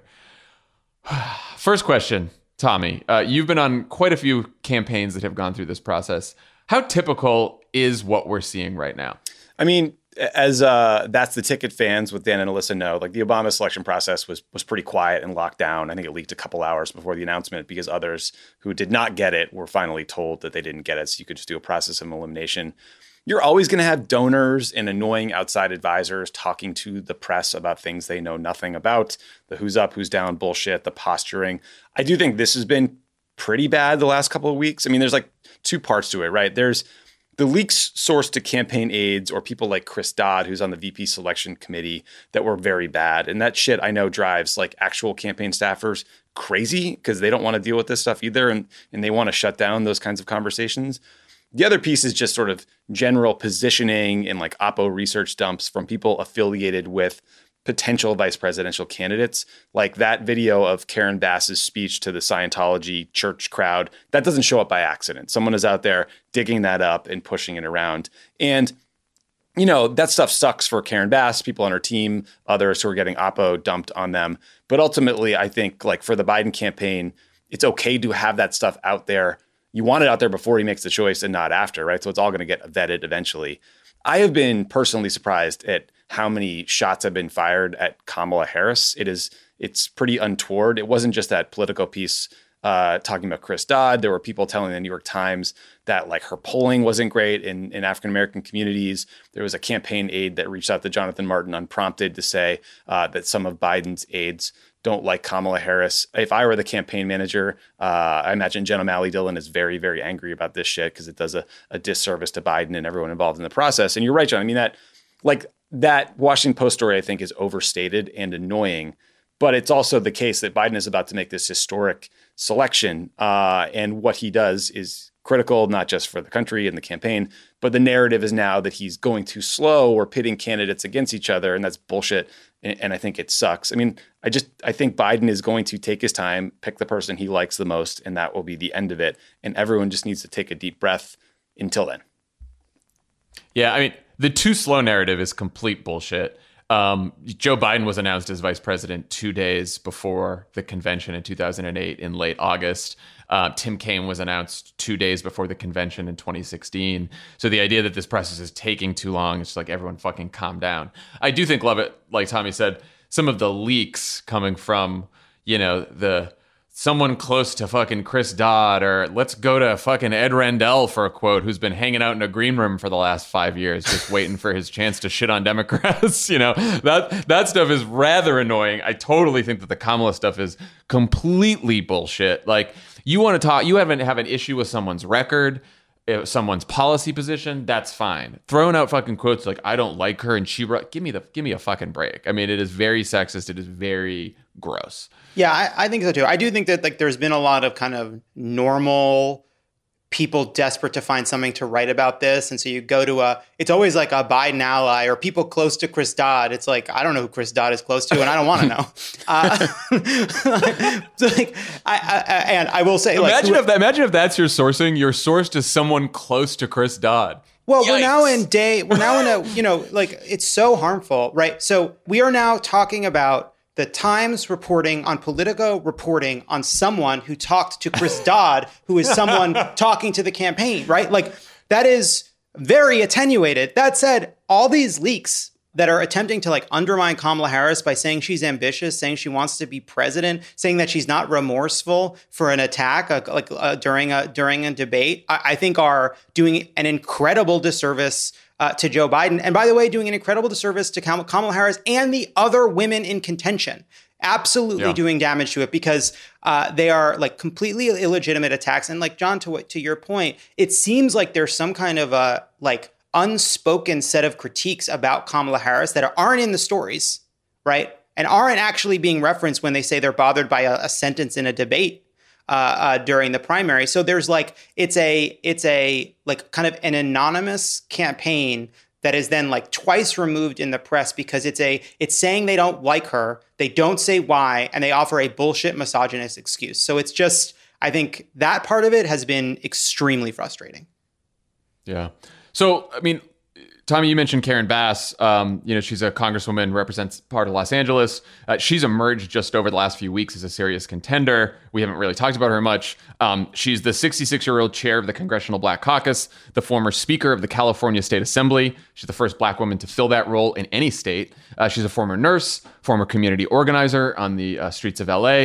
Speaker 4: First question, Tommy. You've been on quite a few campaigns that have gone through this process. How typical is what we're seeing right now?
Speaker 6: I mean, as That's the Ticket fans with Dan and Alyssa know, like, the Obama selection process was pretty quiet and locked down. I think it leaked a couple hours before the announcement because others who did not get it were finally told that they didn't get it. So you could just do a process of elimination. you're always going to have donors and annoying outside advisors talking to the press about things they know nothing about, the who's up, who's down bullshit, the posturing. I do think this has been pretty bad the last couple of weeks. I mean, there's like two parts to it, right? There's the leaks sourced to campaign aides or people like Chris Dodd, who's on the VP selection committee, that were very bad. And that shit I know drives like actual campaign staffers crazy because they don't want to deal with this stuff either. And they want to shut down those kinds of conversations. The other piece is just sort of general positioning and like Oppo research dumps from people affiliated with potential vice presidential candidates. Like that video of Karen Bass's speech to the Scientology church crowd, that doesn't show up by accident. Someone is out there digging that up and pushing it around. And, you know, that stuff sucks for Karen Bass, people on her team, others who are getting Oppo dumped on them. But ultimately, I think like for the Biden campaign, it's okay to have that stuff out there. You want it out there before he makes the choice and not after, right? So it's all going to get vetted eventually. I have been personally surprised at how many shots have been fired at Kamala Harris. It's pretty untoward. It wasn't just that Politico piece talking about Chris Dodd. There were people telling the New York Times that like her polling wasn't great in African-American communities. There was a campaign aide that reached out to Jonathan Martin unprompted to say that some of Biden's aides don't like Kamala Harris. If I were the campaign manager, I imagine Jen O'Malley Dillon is very, very angry about this shit because it does a disservice to Biden and everyone involved in the process. And you're right, John. I mean, that Washington Post story, I think, is overstated and annoying. But it's also the case that Biden is about to make this historic selection. And what he does is critical, not just for the country and the campaign, but the narrative is now that he's going too slow or pitting candidates against each other. And that's bullshit. And I think it sucks. I mean, I think Biden is going to take his time, pick the person he likes the most, and that will be the end of it. And everyone just needs to take a deep breath until then.
Speaker 4: Yeah, I mean, the too slow narrative is complete bullshit. Joe Biden was announced as vice president 2 days before the convention in 2008 in late August. Tim Kaine was announced 2 days before the convention in 2016. So the idea that this process is taking too long, it's like everyone fucking calm down. I do think, Lovett, like Tommy said, some of the leaks coming from, you know, someone close to fucking Chris Dodd, or let's go to fucking Ed Rendell for a quote, who's been hanging out in a green room for the last 5 years, just waiting for his chance to shit on Democrats. You know, that stuff is rather annoying. I totally think that the Kamala stuff is completely bullshit. Like, you want to talk, you have an issue with someone's record, someone's policy position, that's fine. Throwing out fucking quotes like, I don't like her and give me a fucking break. I mean, it is very sexist. It is very gross.
Speaker 5: Yeah, I think so too. I do think that like there's been a lot of kind of normal people desperate to find something to write about this. And so you go to it's always like a Biden ally or people close to Chris Dodd. It's like, I don't know who Chris Dodd is close to and I don't want to know. And I will say,
Speaker 4: imagine if that's your sourcing. Your source is someone close to Chris Dodd.
Speaker 5: Well, Yikes. we're now in a, you know, like it's so harmful, right? So we are now talking about the Times reporting on Politico reporting on someone who talked to Chris Dodd, who is someone talking to the campaign, right? Like that is very attenuated. That said, all these leaks that are attempting to like undermine Kamala Harris by saying she's ambitious, saying she wants to be president, saying that she's not remorseful for an attack during a debate, I think are doing an incredible disservice to Joe Biden. And by the way, doing an incredible disservice to Kamala Harris and the other women in contention. Absolutely doing damage to it because they are like completely illegitimate attacks. And like, John, to your point, it seems like there's some kind of a like unspoken set of critiques about Kamala Harris that aren't in the stories, right? And aren't actually being referenced when they say they're bothered by a sentence in a debate during the primary. So there's like, it's a like kind of an anonymous campaign that is then like twice removed in the press because it's saying they don't like her. They don't say why, and they offer a bullshit misogynist excuse. So it's just, I think that part of it has been extremely frustrating.
Speaker 4: Yeah. So, I mean, Tommy, you mentioned Karen Bass. She's a congresswoman, represents part of Los Angeles. She's emerged just over the last few weeks as a serious contender. We haven't really talked about her much. She's the 66-year-old chair of the Congressional Black Caucus, the former speaker of the California State Assembly. She's the first black woman to fill that role in any state. She's a former nurse, former community organizer on the streets of LA.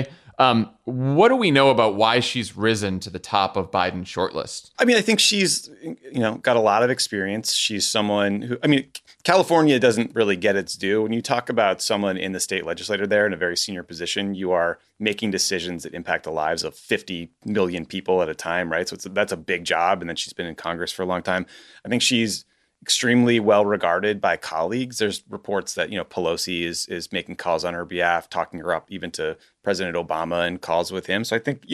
Speaker 4: What do we know about why she's risen to the top of Biden's shortlist?
Speaker 6: I mean, I think she's, got a lot of experience. She's someone who, California doesn't really get its due. When you talk about someone in the state legislature there in a very senior position, you are making decisions that impact the lives of 50 million people at a time, right? So that's a big job. And then she's been in Congress for a long time. I think she's extremely well regarded by colleagues. There's reports that, Pelosi is making calls on her behalf, talking her up even to President Obama and calls with him. So I think,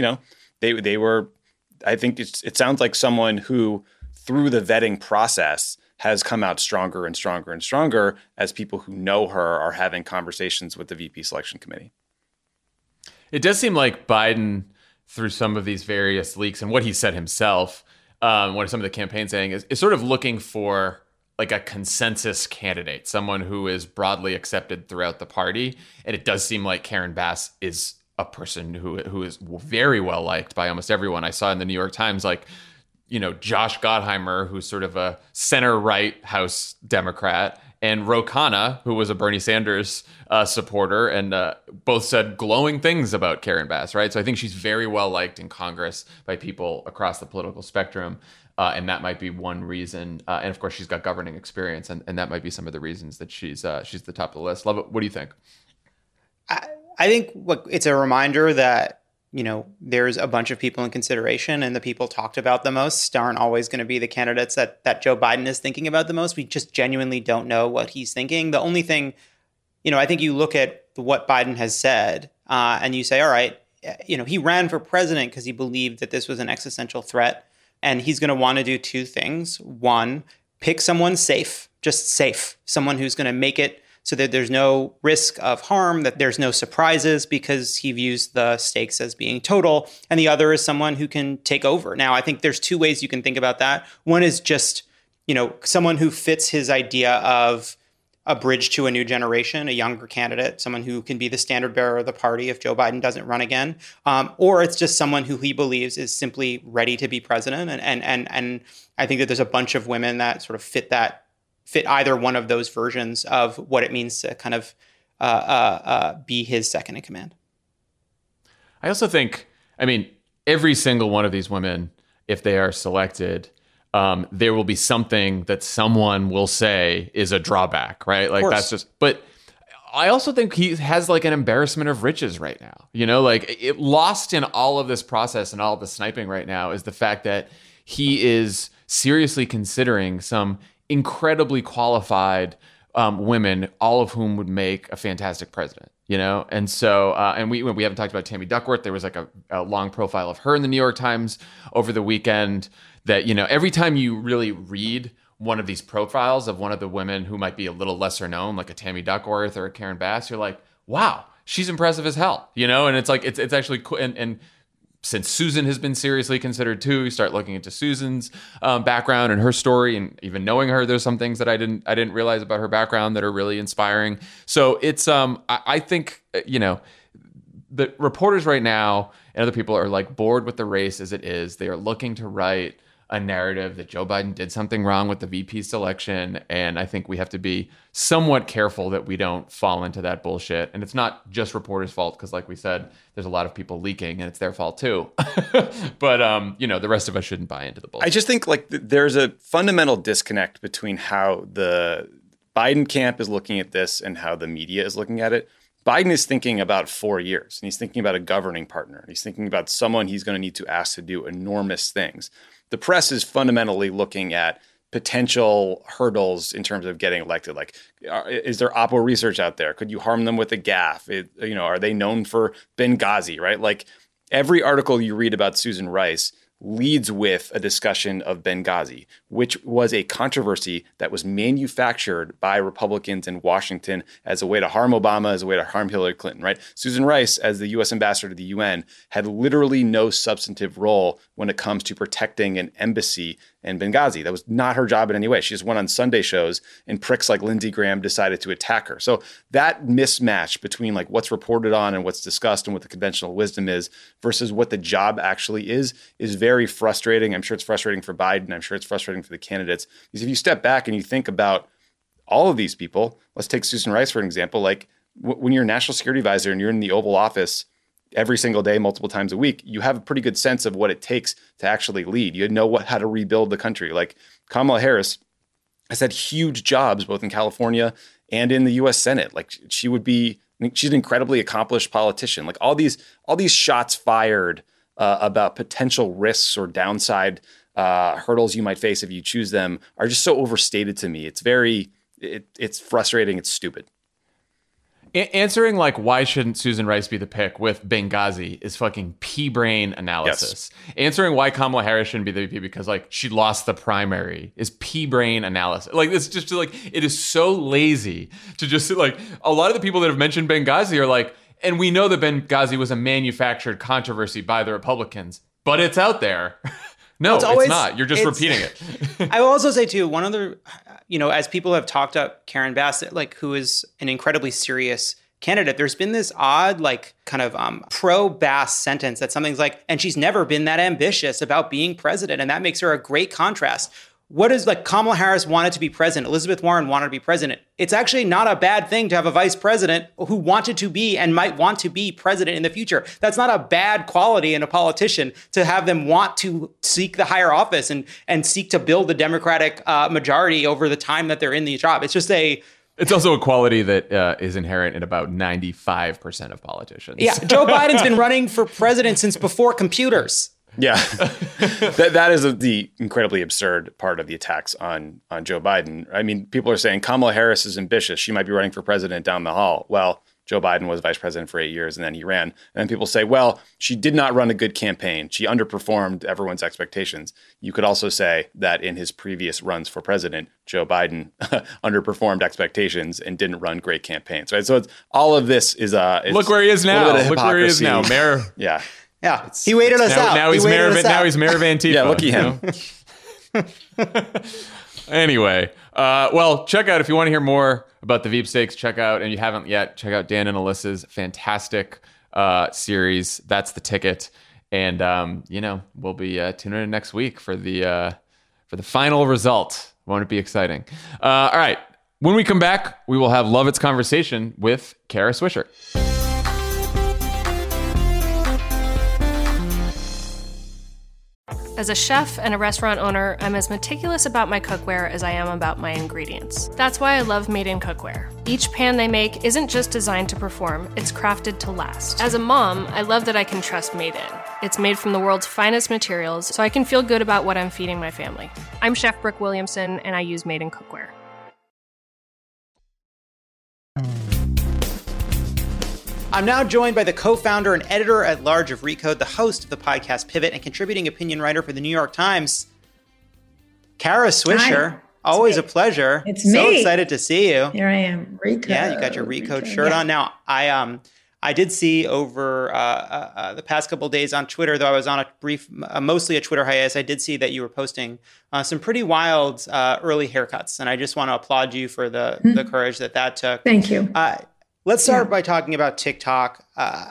Speaker 6: I think it sounds like someone who through the vetting process has come out stronger and stronger and stronger as people who know her are having conversations with the VP selection committee.
Speaker 4: It does seem like Biden, through some of these various leaks and what he said himself, what some of the campaign saying is sort of looking for like a consensus candidate, someone who is broadly accepted throughout the party. And it does seem like Karen Bass is a person who is very well liked by almost everyone. I saw in the New York Times, Josh Gottheimer, who's sort of a center-right House Democrat, and Ro Khanna, who was a Bernie Sanders supporter, and both said glowing things about Karen Bass, right? So I think she's very well liked in Congress by people across the political spectrum, and that might be one reason. And of course, she's got governing experience, and that might be some of the reasons that she's the top of the list. Love it. What do you think?
Speaker 5: I think it's a reminder that there's a bunch of people in consideration, and the people talked about the most aren't always going to be the candidates that Joe Biden is thinking about the most. We just genuinely don't know what he's thinking. The only thing, I think you look at what Biden has said and you say, all right, he ran for president because he believed that this was an existential threat. And he's going to want to do two things. One, pick someone safe, just safe, someone who's going to make it so that there's no risk of harm, that there's no surprises because he views the stakes as being total. And the other is someone who can take over. Now, I think there's two ways you can think about that. One is just, someone who fits his idea of a bridge to a new generation, a younger candidate, someone who can be the standard bearer of the party if Joe Biden doesn't run again. Or it's just someone who he believes is simply ready to be president. And I think that there's a bunch of women that sort of fit either one of those versions of what it means to kind of be his second in command.
Speaker 4: I also think, every single one of these women, if they are selected, there will be something that someone will say is a drawback, right? Like that's just, but I also think he has like an embarrassment of riches right now. It lost in all of this process and all of the sniping right now is the fact that he is seriously considering some incredibly qualified women, all of whom would make a fantastic president, And so, and we haven't talked about Tammy Duckworth. There was like a long profile of her in the New York Times over the weekend that, every time you really read one of these profiles of one of the women who might be a little lesser known, like a Tammy Duckworth or a Karen Bass, you're like, wow, she's impressive as hell, And it's like, it's actually cool. And since Susan has been seriously considered too, you start looking into Susan's background and her story, and even knowing her, there's some things that I didn't realize about her background that are really inspiring. So it's I think the reporters right now and other people are like bored with the race as it is. They are looking to write a narrative that Joe Biden did something wrong with the VP selection. And I think we have to be somewhat careful that we don't fall into that bullshit. And it's not just reporters' fault, because like we said, there's a lot of people leaking and it's their fault too. But, the rest of us shouldn't buy into the bullshit.
Speaker 6: I just think there's a fundamental disconnect between how the Biden camp is looking at this and how the media is looking at it. Biden is thinking about 4 years, and he's thinking about a governing partner. He's thinking about someone he's going to need to ask to do enormous things. The press is fundamentally looking at potential hurdles in terms of getting elected. Like, is there Oppo research out there? Could you harm them with a gaffe? Are they known for Benghazi, right? Like, every article you read about Susan Rice leads with a discussion of Benghazi, which was a controversy that was manufactured by Republicans in Washington as a way to harm Obama, as a way to harm Hillary Clinton, right? Susan Rice, as the U.S. ambassador to the UN, had literally no substantive role when it comes to protecting an embassy in Benghazi. That was not her job in any way. She just went on Sunday shows, and pricks like Lindsey Graham decided to attack her. So that mismatch between like what's reported on and what's discussed and what the conventional wisdom is versus what the job actually is very frustrating. I'm sure it's frustrating for Biden. I'm sure it's frustrating for the candidates. Because if you step back and you think about all of these people, let's take Susan Rice for an example. Like when you're a national security advisor and you're in the Oval Office, every single day, multiple times a week, you have a pretty good sense of what it takes to actually lead. You know how to rebuild the country. Like Kamala Harris has had huge jobs both in California and in the U.S. Senate. Like she's an incredibly accomplished politician. Like all these shots fired about potential risks or downside hurdles you might face if you choose them are just so overstated to me. It's frustrating. It's stupid.
Speaker 4: Answering like why shouldn't Susan Rice be the pick with Benghazi is fucking pea-brain analysis. Yes. Answering why Kamala Harris shouldn't be the VP because like she lost the primary is pea-brain analysis. Like it's just like it is so lazy to just like a lot of the people that have mentioned Benghazi are like, and we know that Benghazi was a manufactured controversy by the Republicans, but it's out there. No, it's not. You're just repeating it.
Speaker 5: I will also say too, one other, as people have talked up Karen Bass, like who is an incredibly serious candidate, there's been this odd, like kind of pro Bass sentence that something's like, and she's never been that ambitious about being president. And that makes her a great contrast. What is like Kamala Harris wanted to be president? Elizabeth Warren wanted to be president. It's actually not a bad thing to have a vice president who wanted to be and might want to be president in the future. That's not a bad quality in a politician to have them want to seek the higher office and seek to build the Democratic majority over the time that they're in the job.
Speaker 4: It's also a quality that is inherent in about 95% of politicians.
Speaker 5: Yeah, Joe Biden's been running for president since before computers.
Speaker 6: Yeah, that is the incredibly absurd part of the attacks on Joe Biden. I mean, people are saying Kamala Harris is ambitious. She might be running for president down the hall. Well, Joe Biden was vice president for 8 years and then he ran. And then people say, well, she did not run a good campaign. She underperformed everyone's expectations. You could also say that in his previous runs for president, Joe Biden underperformed expectations and didn't run great campaigns. Right. So all of this is
Speaker 4: look where he is now. Look where he is now. Mayor.
Speaker 6: Yeah.
Speaker 5: Yeah, he waited us out.
Speaker 4: Now he's mayor of Antifa.
Speaker 6: Yeah, lucky him.
Speaker 4: Anyway, well, check out if you want to hear more about the Veep Stakes. Check out, and you haven't yet, check out Dan and Alyssa's fantastic series. That's the ticket, and we'll be tuning in next week for the final result. Won't it be exciting? All right, when we come back, we will have Lovett's conversation with Kara Swisher.
Speaker 10: As a chef and a restaurant owner, I'm as meticulous about my cookware as I am about my ingredients. That's why I love Made in Cookware. Each pan they make isn't just designed to perform, it's crafted to last. As a mom, I love that I can trust Made In. It's made from the world's finest materials, so I can feel good about what I'm feeding my family. I'm Chef Brooke Williamson, and I use Made in Cookware.
Speaker 5: I'm now joined by the co-founder and editor-at-large of Recode, the host of the podcast Pivot, and contributing opinion writer for the New York Times, Kara Swisher. Hi. Always a pleasure.
Speaker 11: It's me.
Speaker 5: So excited to see you.
Speaker 11: Here I am, Recode.
Speaker 5: Yeah, you got your Recode shirt on. Now, I did see over the past couple of days on Twitter, though I was on a brief, mostly a Twitter hiatus, I did see that you were posting some pretty wild early haircuts, and I just want to applaud you for the courage that took.
Speaker 11: Thank you.
Speaker 5: Let's start by talking about TikTok.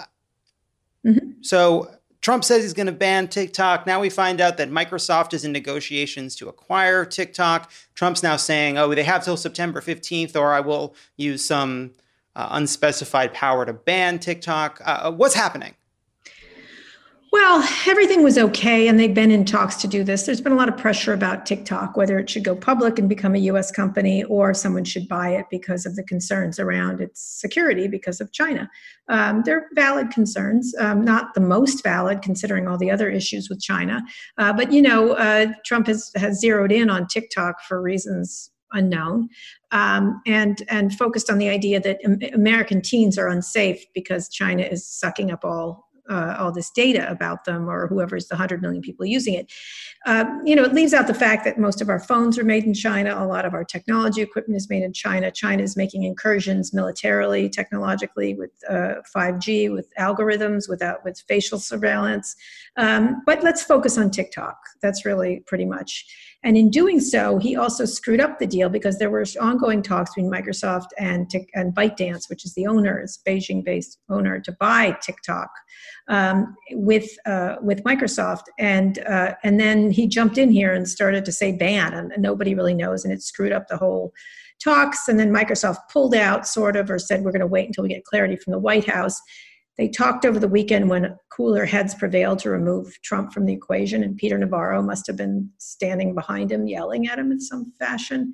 Speaker 5: So Trump says he's going to ban TikTok. Now we find out that Microsoft is in negotiations to acquire TikTok. Trump's now saying, they have till September 15th, or I will use some unspecified power to ban TikTok. What's happening?
Speaker 11: Well, everything was okay, and they've been in talks to do this. There's been a lot of pressure about TikTok, whether it should go public and become a U.S. company or someone should buy it because of the concerns around its security because of China. They're valid concerns, not the most valid considering all the other issues with China. But Trump has zeroed in on TikTok for reasons unknown, and focused on the idea that American teens are unsafe because China is sucking up all this data about them, or whoever's the 100 million people using it. It leaves out the fact that most of our phones are made in China. A lot of our technology equipment is made in China. China is making incursions militarily, technologically, with 5G, with algorithms, with facial surveillance. But let's focus on TikTok. That's really pretty much. And in doing so, he also screwed up the deal because there were ongoing talks between Microsoft and ByteDance, which is the owner, it's Beijing-based owner, to buy TikTok with Microsoft. And then he jumped in here and started to say ban, and nobody really knows, and it screwed up the whole talks. And then Microsoft pulled out, sort of, or said, we're going to wait until we get clarity from the White House. They talked over the weekend when cooler heads prevailed to remove Trump from the equation, and Peter Navarro must have been standing behind him, yelling at him in some fashion.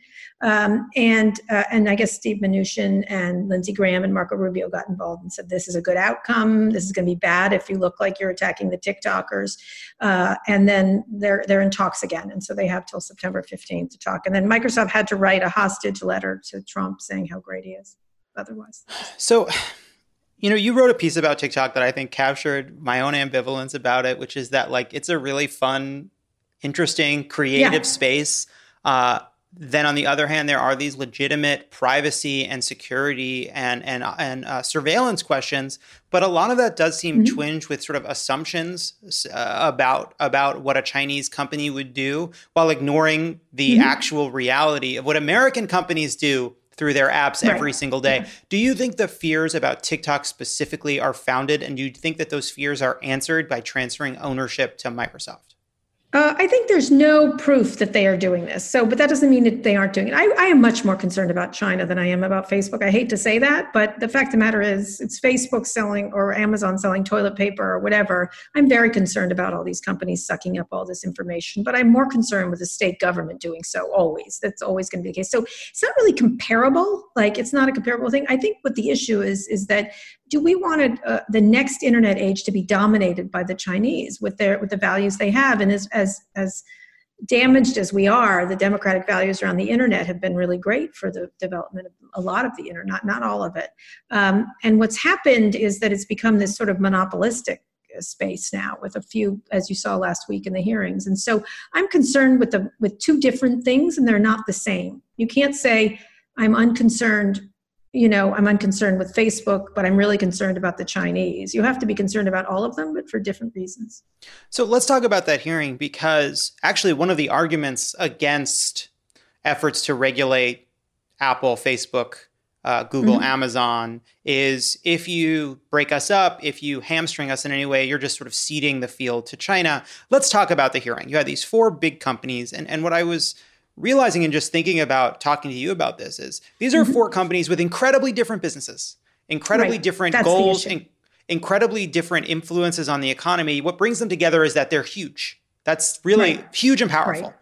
Speaker 11: And I guess Steve Mnuchin and Lindsey Graham and Marco Rubio got involved and said, this is a good outcome. This is going to be bad if you look like you're attacking the TikTokers. And then they're in talks again. And so they have till September 15th to talk. And then Microsoft had to write a hostage letter to Trump saying how great he is otherwise.
Speaker 5: So, you wrote a piece about TikTok that I think captured my own ambivalence about it, which is that it's a really fun, interesting, creative space. Then on the other hand, there are these legitimate privacy and security and surveillance questions. But a lot of that does seem twinged with sort of assumptions about what a Chinese company would do, while ignoring the actual reality of what American companies do through their apps every single day. Yeah. Do you think the fears about TikTok specifically are founded? And do you think that those fears are answered by transferring ownership to Microsoft?
Speaker 11: I think there's no proof that they are doing this. But that doesn't mean that they aren't doing it. I am much more concerned about China than I am about Facebook. I hate to say that, but the fact of the matter is it's Facebook selling or Amazon selling toilet paper or whatever. I'm very concerned about all these companies sucking up all this information, but I'm more concerned with the state government doing so always. That's always going to be the case. So it's not really comparable. It's not a comparable thing. I think what the issue is that do we want the next internet age to be dominated by the Chinese with the values they have? And as damaged as we are, the democratic values around the internet have been really great for the development of a lot of the internet, not all of it. And what's happened is that it's become this sort of monopolistic space now with a few, as you saw last week in the hearings. And so I'm concerned with two different things, and they're not the same. You can't say I'm unconcerned. I'm unconcerned with Facebook, but I'm really concerned about the Chinese. You have to be concerned about all of them, but for different reasons.
Speaker 5: So let's talk about that hearing, because actually one of the arguments against efforts to regulate Apple, Facebook, Google, Amazon is if you break us up, if you hamstring us in any way, you're just sort of ceding the field to China. Let's talk about the hearing. You had these four big companies, and what I was realizing and just thinking about talking to you about this is these are four companies with incredibly different businesses, incredibly different goals, and incredibly different influences on the economy. What brings them together is that they're huge. That's really huge and powerful.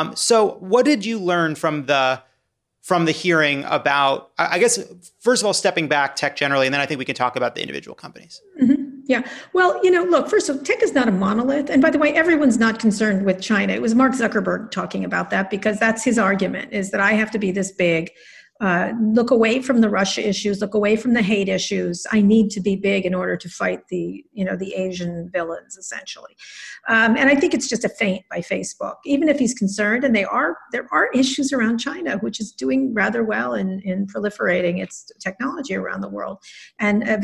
Speaker 5: So what did you learn from the hearing about, I guess, first of all, stepping back, tech generally, and then I think we can talk about the individual companies.
Speaker 11: Yeah. Well, look, first of all, tech is not a monolith. And by the way, everyone's not concerned with China. It was Mark Zuckerberg talking about that, because that's his argument, is that I have to be this big. Look away from the Russia issues, look away from the hate issues. I need to be big in order to fight the Asian villains, essentially. And I think it's just a feint by Facebook, even if he's concerned. And there are issues around China, which is doing rather well in proliferating its technology around the world, and a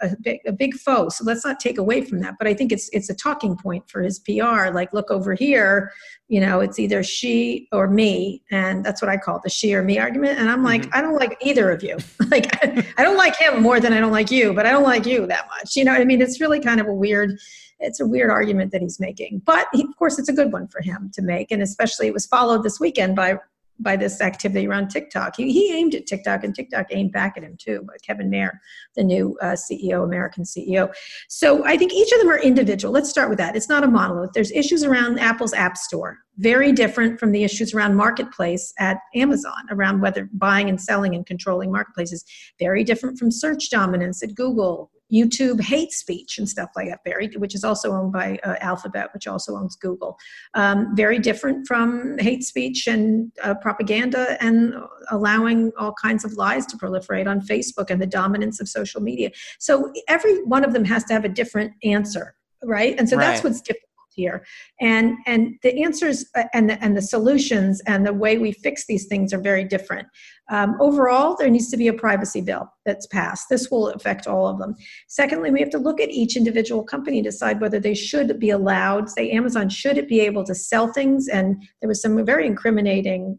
Speaker 11: big foe. So let's not take away from that. But I think it's a talking point for his PR. Look over here. It's either she or me. And that's what I call the she or me argument. And I'm like, I don't like either of you. I don't like him more than I don't like you, but I don't like you that much. You know what I mean? It's really kind of a weird argument that he's making. But of course, it's a good one for him to make. And especially it was followed this weekend by this activity around TikTok. He aimed at TikTok, and TikTok aimed back at him too, by Kevin Mayer, the new American CEO. So I think each of them are individual. Let's start with that. It's not a monolith. There's issues around Apple's App Store, very different from the issues around Marketplace at Amazon, around whether buying and selling and controlling marketplaces. Very different from search dominance at Google, YouTube hate speech and stuff like that, which is also owned by Alphabet, which also owns Google. Very different from hate speech and propaganda and allowing all kinds of lies to proliferate on Facebook and the dominance of social media. So every one of them has to have a different answer, right? And so that's what's difficult here. And the answers and the solutions and the way we fix these things are very different. Overall, there needs to be a privacy bill that's passed. This will affect all of them. Secondly, we have to look at each individual company and decide whether they should be allowed, say Amazon, should it be able to sell things? And there was some very incriminating,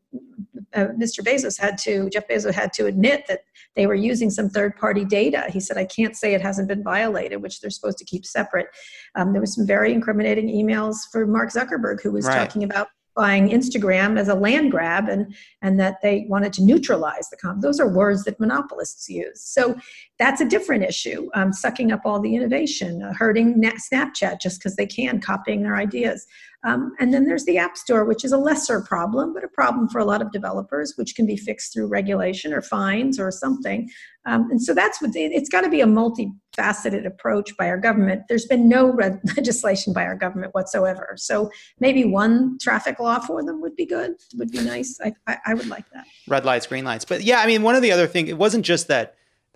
Speaker 11: Jeff Bezos had to admit that they were using some third-party data. He said, I can't say it hasn't been violated, which they're supposed to keep separate. There was some very incriminating emails for Mark Zuckerberg, who was talking about buying Instagram as a land grab and that they wanted to neutralize the those are words that monopolists use. So that's a different issue, sucking up all the innovation, hurting Snapchat just because they can, copying their ideas. And then there's the App Store, which is a lesser problem, but a problem for a lot of developers, which can be fixed through regulation or fines or something. And so that's what it's got to be a multifaceted approach by our government. There's been no legislation by our government whatsoever. So maybe one traffic law for them would be good, would be nice. I would like that.
Speaker 5: Red lights, green lights. But yeah, I mean, one of the other things, it wasn't just that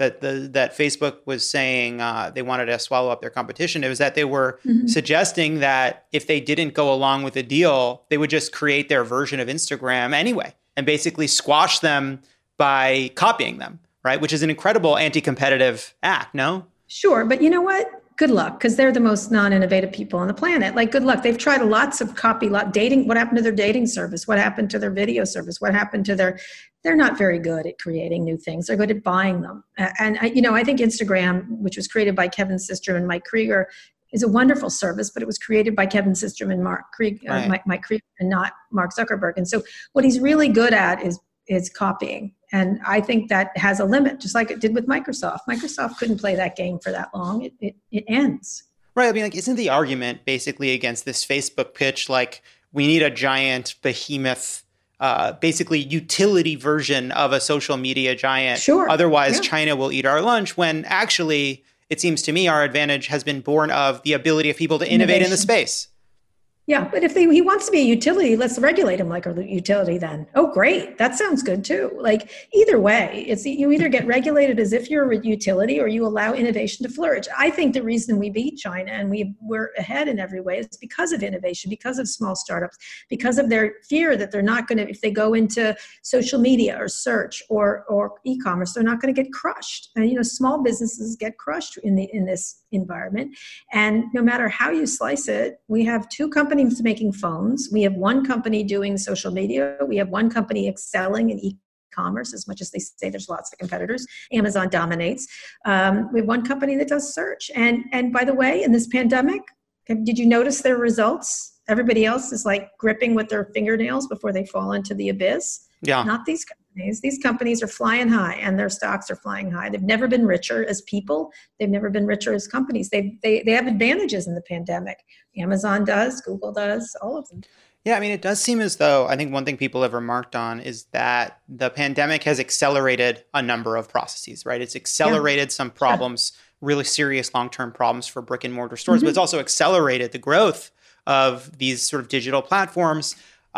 Speaker 5: Facebook was saying they wanted to swallow up their competition. It was that they were suggesting that if they didn't go along with the deal, they would just create their version of Instagram anyway and basically squash them by copying them, right? Which is an incredible anti-competitive act, no?
Speaker 11: Sure, but you know what? Good luck, because they're the most non-innovative people on the planet. Like, good luck. They've tried lots of dating. What happened to their dating service? What happened to their video service? What happened to they're not very good at creating new things. They're good at buying them. And I think Instagram, which was created by Kevin Systrom and Mike Krieger, is a wonderful service, but it was created by Kevin Systrom and Mike Krieger and not Mark Zuckerberg. And so what he's really good at is copying. And I think that has a limit, just like it did with Microsoft. Microsoft couldn't play that game for that long. It ends.
Speaker 5: Right. I mean, like, isn't the argument basically against this Facebook pitch, like, we need a giant behemoth, basically utility version of a social media giant?
Speaker 11: Sure.
Speaker 5: Otherwise, China will eat our lunch, when actually, it seems to me, our advantage has been born of the ability of people to innovate in the space.
Speaker 11: Yeah, but if he wants to be a utility, let's regulate him like a utility then. Oh, great. That sounds good too. Like, either way, you either get regulated as if you're a utility or you allow innovation to flourish. I think the reason we beat China and we're ahead in every way is because of innovation, because of small startups, because of their fear that they're not going to, if they go into social media or search or e-commerce, they're not going to get crushed. And, small businesses get crushed in this environment. And no matter how you slice it, we have two companies making phones. We have one company doing social media. We have one company excelling in e-commerce, as much as they say there's lots of competitors. Amazon dominates. We have one company that does search. And by the way, in this pandemic, did you notice their results? Everybody else is like gripping with their fingernails before they fall into the abyss.
Speaker 5: Yeah.
Speaker 11: Not these companies. These companies are flying high and their stocks are flying high. They've never been richer as people. They've never been richer as companies. They have advantages in the pandemic. Amazon does, Google does, all of them.
Speaker 5: Yeah, I mean, it does seem as though, I think one thing people have remarked on is that the pandemic has accelerated a number of processes, right? It's accelerated some problems, really serious long-term problems for brick and mortar stores, but it's also accelerated the growth of these sort of digital platforms.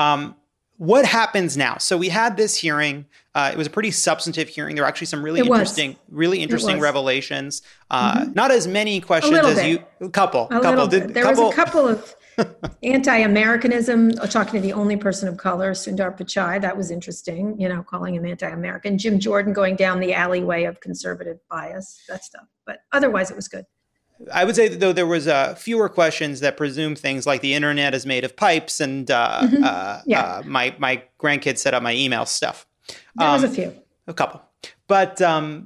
Speaker 5: What happens now? So we had this hearing. It was a pretty substantive hearing. There were actually some really interesting revelations. Not as many questions as you. A couple.
Speaker 11: There was a couple of anti-Americanism, talking to the only person of color, Sundar Pichai. That was interesting, calling him anti-American. Jim Jordan going down the alleyway of conservative bias, that stuff. But otherwise, it was good.
Speaker 5: I would say that, though, there was fewer questions that presume things like the internet is made of pipes and my grandkids set up my email stuff.
Speaker 11: There was a few.
Speaker 5: A couple. But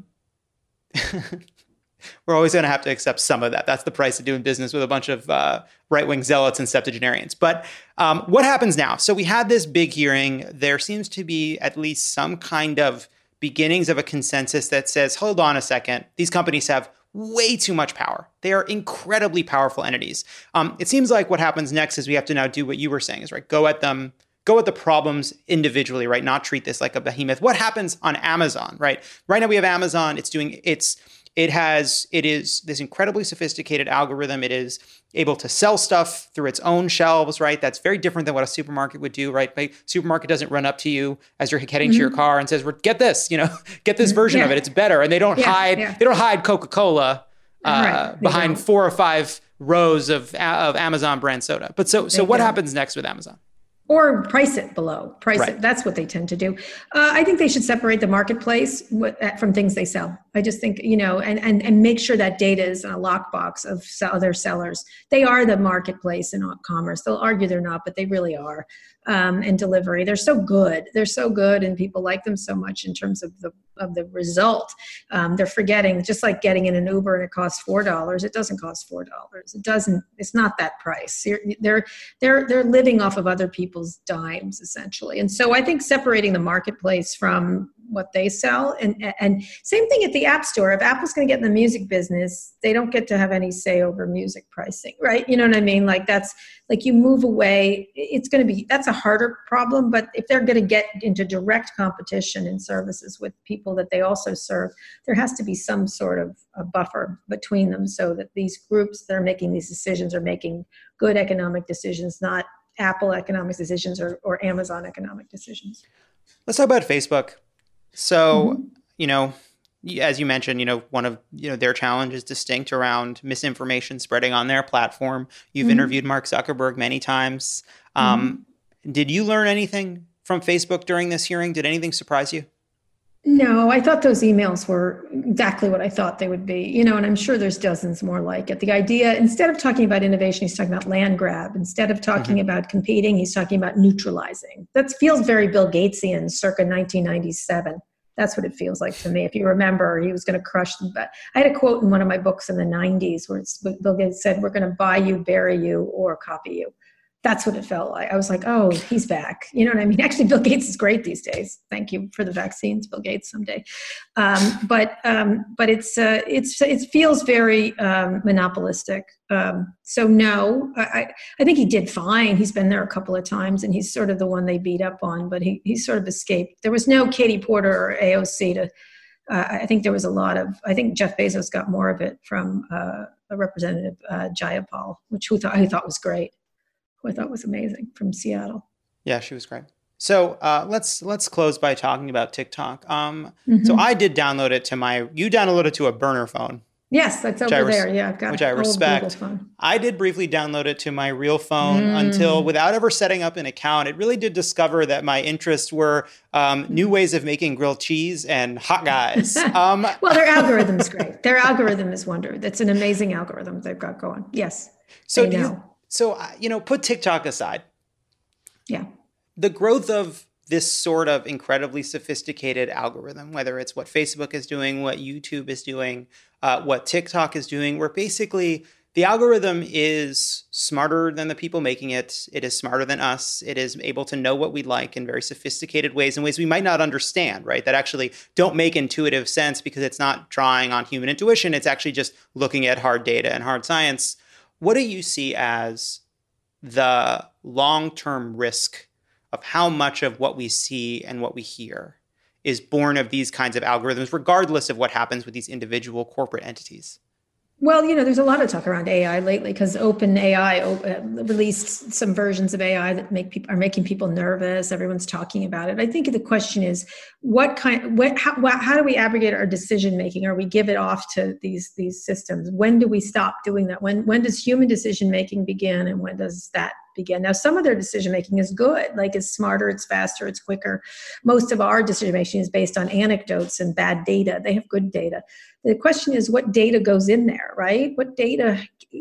Speaker 5: we're always going to have to accept some of that. That's the price of doing business with a bunch of right-wing zealots and septuagenarians. But what happens now? So we had this big hearing. There seems to be at least some kind of beginnings of a consensus that says, hold on a second, these companies have way too much power. They are incredibly powerful entities. It seems like what happens next is we have to now do what you were saying, is right, go at the problems individually, right? Not treat this like a behemoth. What happens on Amazon, right? Right now we have Amazon. It is this incredibly sophisticated algorithm. It is able to sell stuff through its own shelves, right? That's very different than what a supermarket would do, right? A supermarket doesn't run up to you as you're heading to your car and says, "Get this, get this version of it. It's better." And they don't hide Coca-Cola behind 4 or 5 rows of Amazon brand soda. But so what happens next with Amazon?
Speaker 11: Or price it below. It. That's what they tend to do. I think they should separate the marketplace from things they sell. I just think, and make sure that data is in a lockbox of other sellers. They are the marketplace in commerce. They'll argue they're not, but they really are. and delivery. They're so good. They're so good, and people like them so much in terms of the result. They're forgetting, just like getting in an Uber and it costs $4. It doesn't cost $4. It doesn't. It's not that price. They're living off of other people's dimes essentially. And so I think separating the marketplace from what they sell, and same thing at the App Store. If Apple's going to get in the music business, they don't get to have any say over music pricing, right? You know what I mean? Like that's like you move away. That's a harder problem. But if they're going to get into direct competition in services with people that they also serve, there has to be some sort of a buffer between them so that these groups that are making these decisions are making good economic decisions, not Apple economic decisions or Amazon economic decisions.
Speaker 5: Let's talk about Facebook. So, as you mentioned, one of their challenge is distinct around misinformation spreading on their platform. You've interviewed Mark Zuckerberg many times. Did you learn anything from Facebook during this hearing? Did anything surprise you?
Speaker 11: No, I thought those emails were exactly what I thought they would be, and I'm sure there's dozens more like it. The idea, instead of talking about innovation, he's talking about land grab. Instead of talking about competing, he's talking about neutralizing. That feels very Bill Gatesian circa 1997. That's what it feels like to me. If you remember, he was going to crush them. But I had a quote in one of my books in the 90s where Bill Gates said, "We're going to buy you, bury you, or copy you." That's what it felt like. I was like, oh, he's back. You know what I mean? Actually, Bill Gates is great these days. Thank you for the vaccines, Bill Gates, someday. But it feels very monopolistic. So no, I think he did fine. He's been there a couple of times, and he's sort of the one they beat up on. But he sort of escaped. There was no Katie Porter or AOC to. I think there was a lot of. I think Jeff Bezos got more of it from a Representative Jayapal, which I thought was great. Who I thought was amazing, from Seattle.
Speaker 5: Yeah, she was great. So let's close by talking about TikTok. So I did download it you downloaded it to a burner phone.
Speaker 11: Yes, that's over there. Yeah, I've got
Speaker 5: which I respect. I did briefly download it to my real phone until, without ever setting up an account, it really did discover that my interests were new ways of making grilled cheese and hot guys.
Speaker 11: Well, their algorithm's great. Their algorithm is wonderful. That's an amazing algorithm they've got going. Yes.
Speaker 5: So put TikTok aside.
Speaker 11: Yeah.
Speaker 5: The growth of this sort of incredibly sophisticated algorithm, whether it's what Facebook is doing, what YouTube is doing, what TikTok is doing, where basically the algorithm is smarter than the people making it. It is smarter than us. It is able to know what we like in very sophisticated ways, in ways we might not understand, right? That actually don't make intuitive sense because it's not drawing on human intuition. It's actually just looking at hard data and hard science. What do you see as the long-term risk of how much of what we see and what we hear is born of these kinds of algorithms, regardless of what happens with these individual corporate entities?
Speaker 11: Well, there's a lot of talk around AI lately because OpenAI released some versions of AI that are making people nervous. Everyone's talking about it. I think the question is, how do we aggregate our decision making, or we give it off to these systems? When do we stop doing that? When does human decision making begin, and when does that begin? Now, some of their decision making is good, like it's smarter, it's faster, it's quicker. Most of our decision making is based on anecdotes and bad data. They have good data. The question is, what data goes in there, right? What data,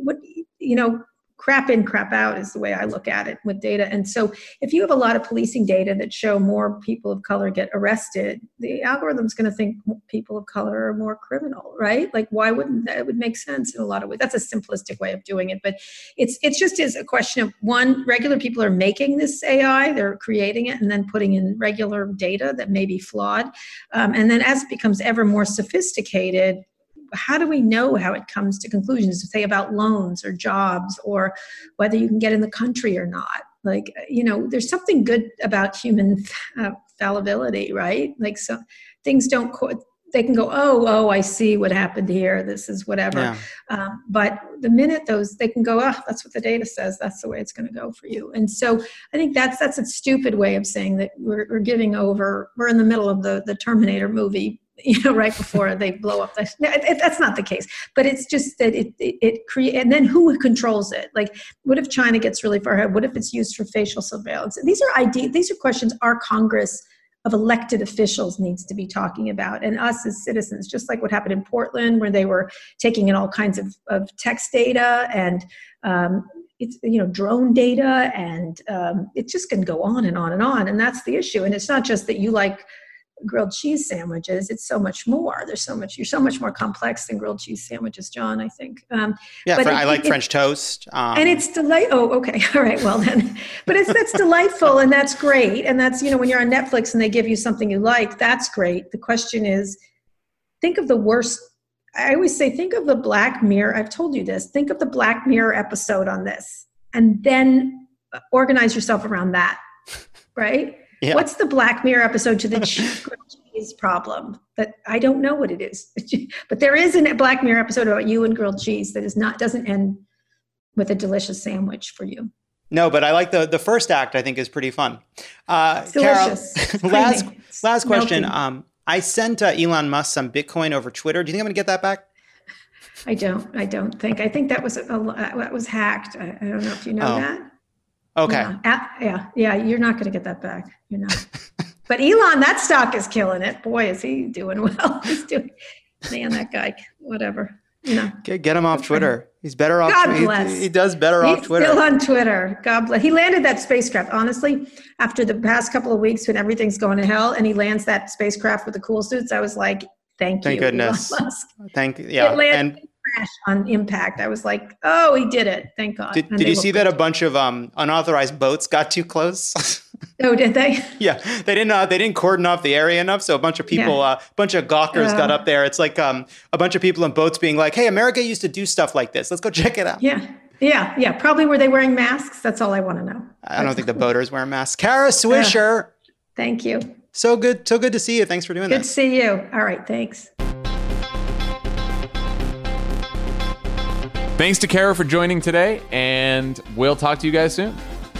Speaker 11: crap in, crap out is the way I look at it with data. And so if you have a lot of policing data that show more people of color get arrested, the algorithm's going to think people of color are more criminal, right? Like, why wouldn't that? It would make sense in a lot of ways. That's a simplistic way of doing it. But it's just is a question of, one, regular people are making this AI, they're creating it and then putting in regular data that may be flawed. And then as it becomes ever more sophisticated, how do we know how it comes to conclusions, say about loans or jobs, or whether you can get in the country or not? Like, there's something good about human fallibility, right? Like, so things they can go, oh, I see what happened here. This is whatever. Yeah. But the minute they can go, that's what the data says. That's the way it's going to go for you. And so I think that's a stupid way of saying that we're giving over. We're in the middle of the Terminator movie, right before they blow up. That's not the case. But it's just that it creates, and then who controls it? Like, what if China gets really far ahead? What if it's used for facial surveillance? These are questions our Congress of elected officials needs to be talking about, and us as citizens, just like what happened in Portland, where they were taking in all kinds of text data and it's, drone data, and it just can go on and on and on. And that's the issue. And it's not just that you like grilled cheese sandwiches. It's so much more. You're so much more complex than grilled cheese sandwiches, John, I think.
Speaker 5: I like French toast.
Speaker 11: And it's delightful. Oh, okay. All right. Well then, but that's delightful, and that's great. And that's, when you're on Netflix and they give you something you like, that's great. The question is, think of the worst. I always say, think of the Black Mirror. I've told you this. Think of the Black Mirror episode on this, and then organize yourself around that, right? Yeah. What's the Black Mirror episode to the cheese problem? That I don't know what it is, but there is a Black Mirror episode about you and grilled cheese that doesn't end with a delicious sandwich for you.
Speaker 5: No, but I like the first act. I think is pretty fun.
Speaker 11: It's delicious.
Speaker 5: Carol, last question. I sent Elon Musk some Bitcoin over Twitter. Do you think I'm going to get that back?
Speaker 11: I don't think. I think that was hacked. I don't know if you know that.
Speaker 5: Okay.
Speaker 11: Yeah. You're not going to get that back. You're not. But Elon, that stock is killing it. Boy, is he doing well. That guy, whatever.
Speaker 5: Get him off Twitter. He's better off.
Speaker 11: God bless.
Speaker 5: He does better off Twitter.
Speaker 11: He's still on Twitter. God bless. He landed that spacecraft. Honestly, after the past couple of weeks when everything's going to hell, and he lands that spacecraft with the cool suits, I was like, thank you,
Speaker 5: goodness.
Speaker 11: Elon Musk.
Speaker 5: Yeah.
Speaker 11: It landed crash on impact. I was like, oh, he did it. Thank God.
Speaker 5: Did you see that a bunch of unauthorized boats got too close?
Speaker 11: Oh, did they?
Speaker 5: Yeah, they didn't cordon off the area enough, so a bunch of people, a bunch of gawkers got up there. It's like a bunch of people in boats being like, "Hey, America used to do stuff like this. Let's go check it out."
Speaker 11: Yeah. Probably were they wearing masks? That's all I want to know.
Speaker 5: I don't think the boaters wear masks. Kara Swisher,
Speaker 11: thank you.
Speaker 5: So good to see you. Thanks for doing that.
Speaker 11: Good to see you. All right, thanks.
Speaker 4: Thanks to Kara for joining today, and we'll talk to you guys soon.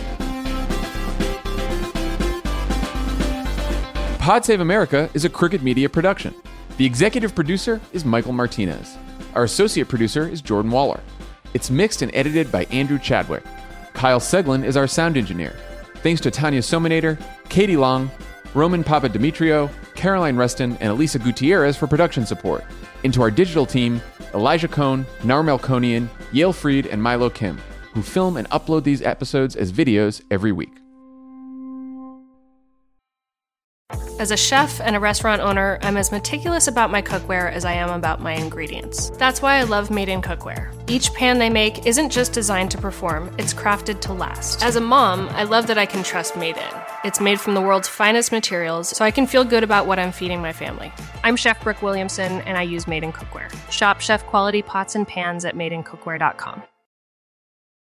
Speaker 4: Pod Save America is a Crooked Media production. The executive producer is Michael Martinez. Our associate producer is Jordan Waller. It's mixed and edited by Andrew Chadwick. Kyle Seglin is our sound engineer. Thanks to Tanya Sominator, Katie Long, Roman Papadimitriou, Caroline Reston, and Elisa Gutierrez for production support. And to our digital team, Elijah Cohn, Nar Melkonian, Yale Freed, and Milo Kim, who film and upload these episodes as videos every week.
Speaker 10: As a chef and a restaurant owner, I'm as meticulous about my cookware as I am about my ingredients. That's why I love Made in Cookware. Each pan they make isn't just designed to perform, it's crafted to last. As a mom, I love that I can trust Made In. It's made from the world's finest materials, so I can feel good about what I'm feeding my family. I'm Chef Brooke Williamson, and I use Made in Cookware. Shop chef quality pots and pans at madeincookware.com.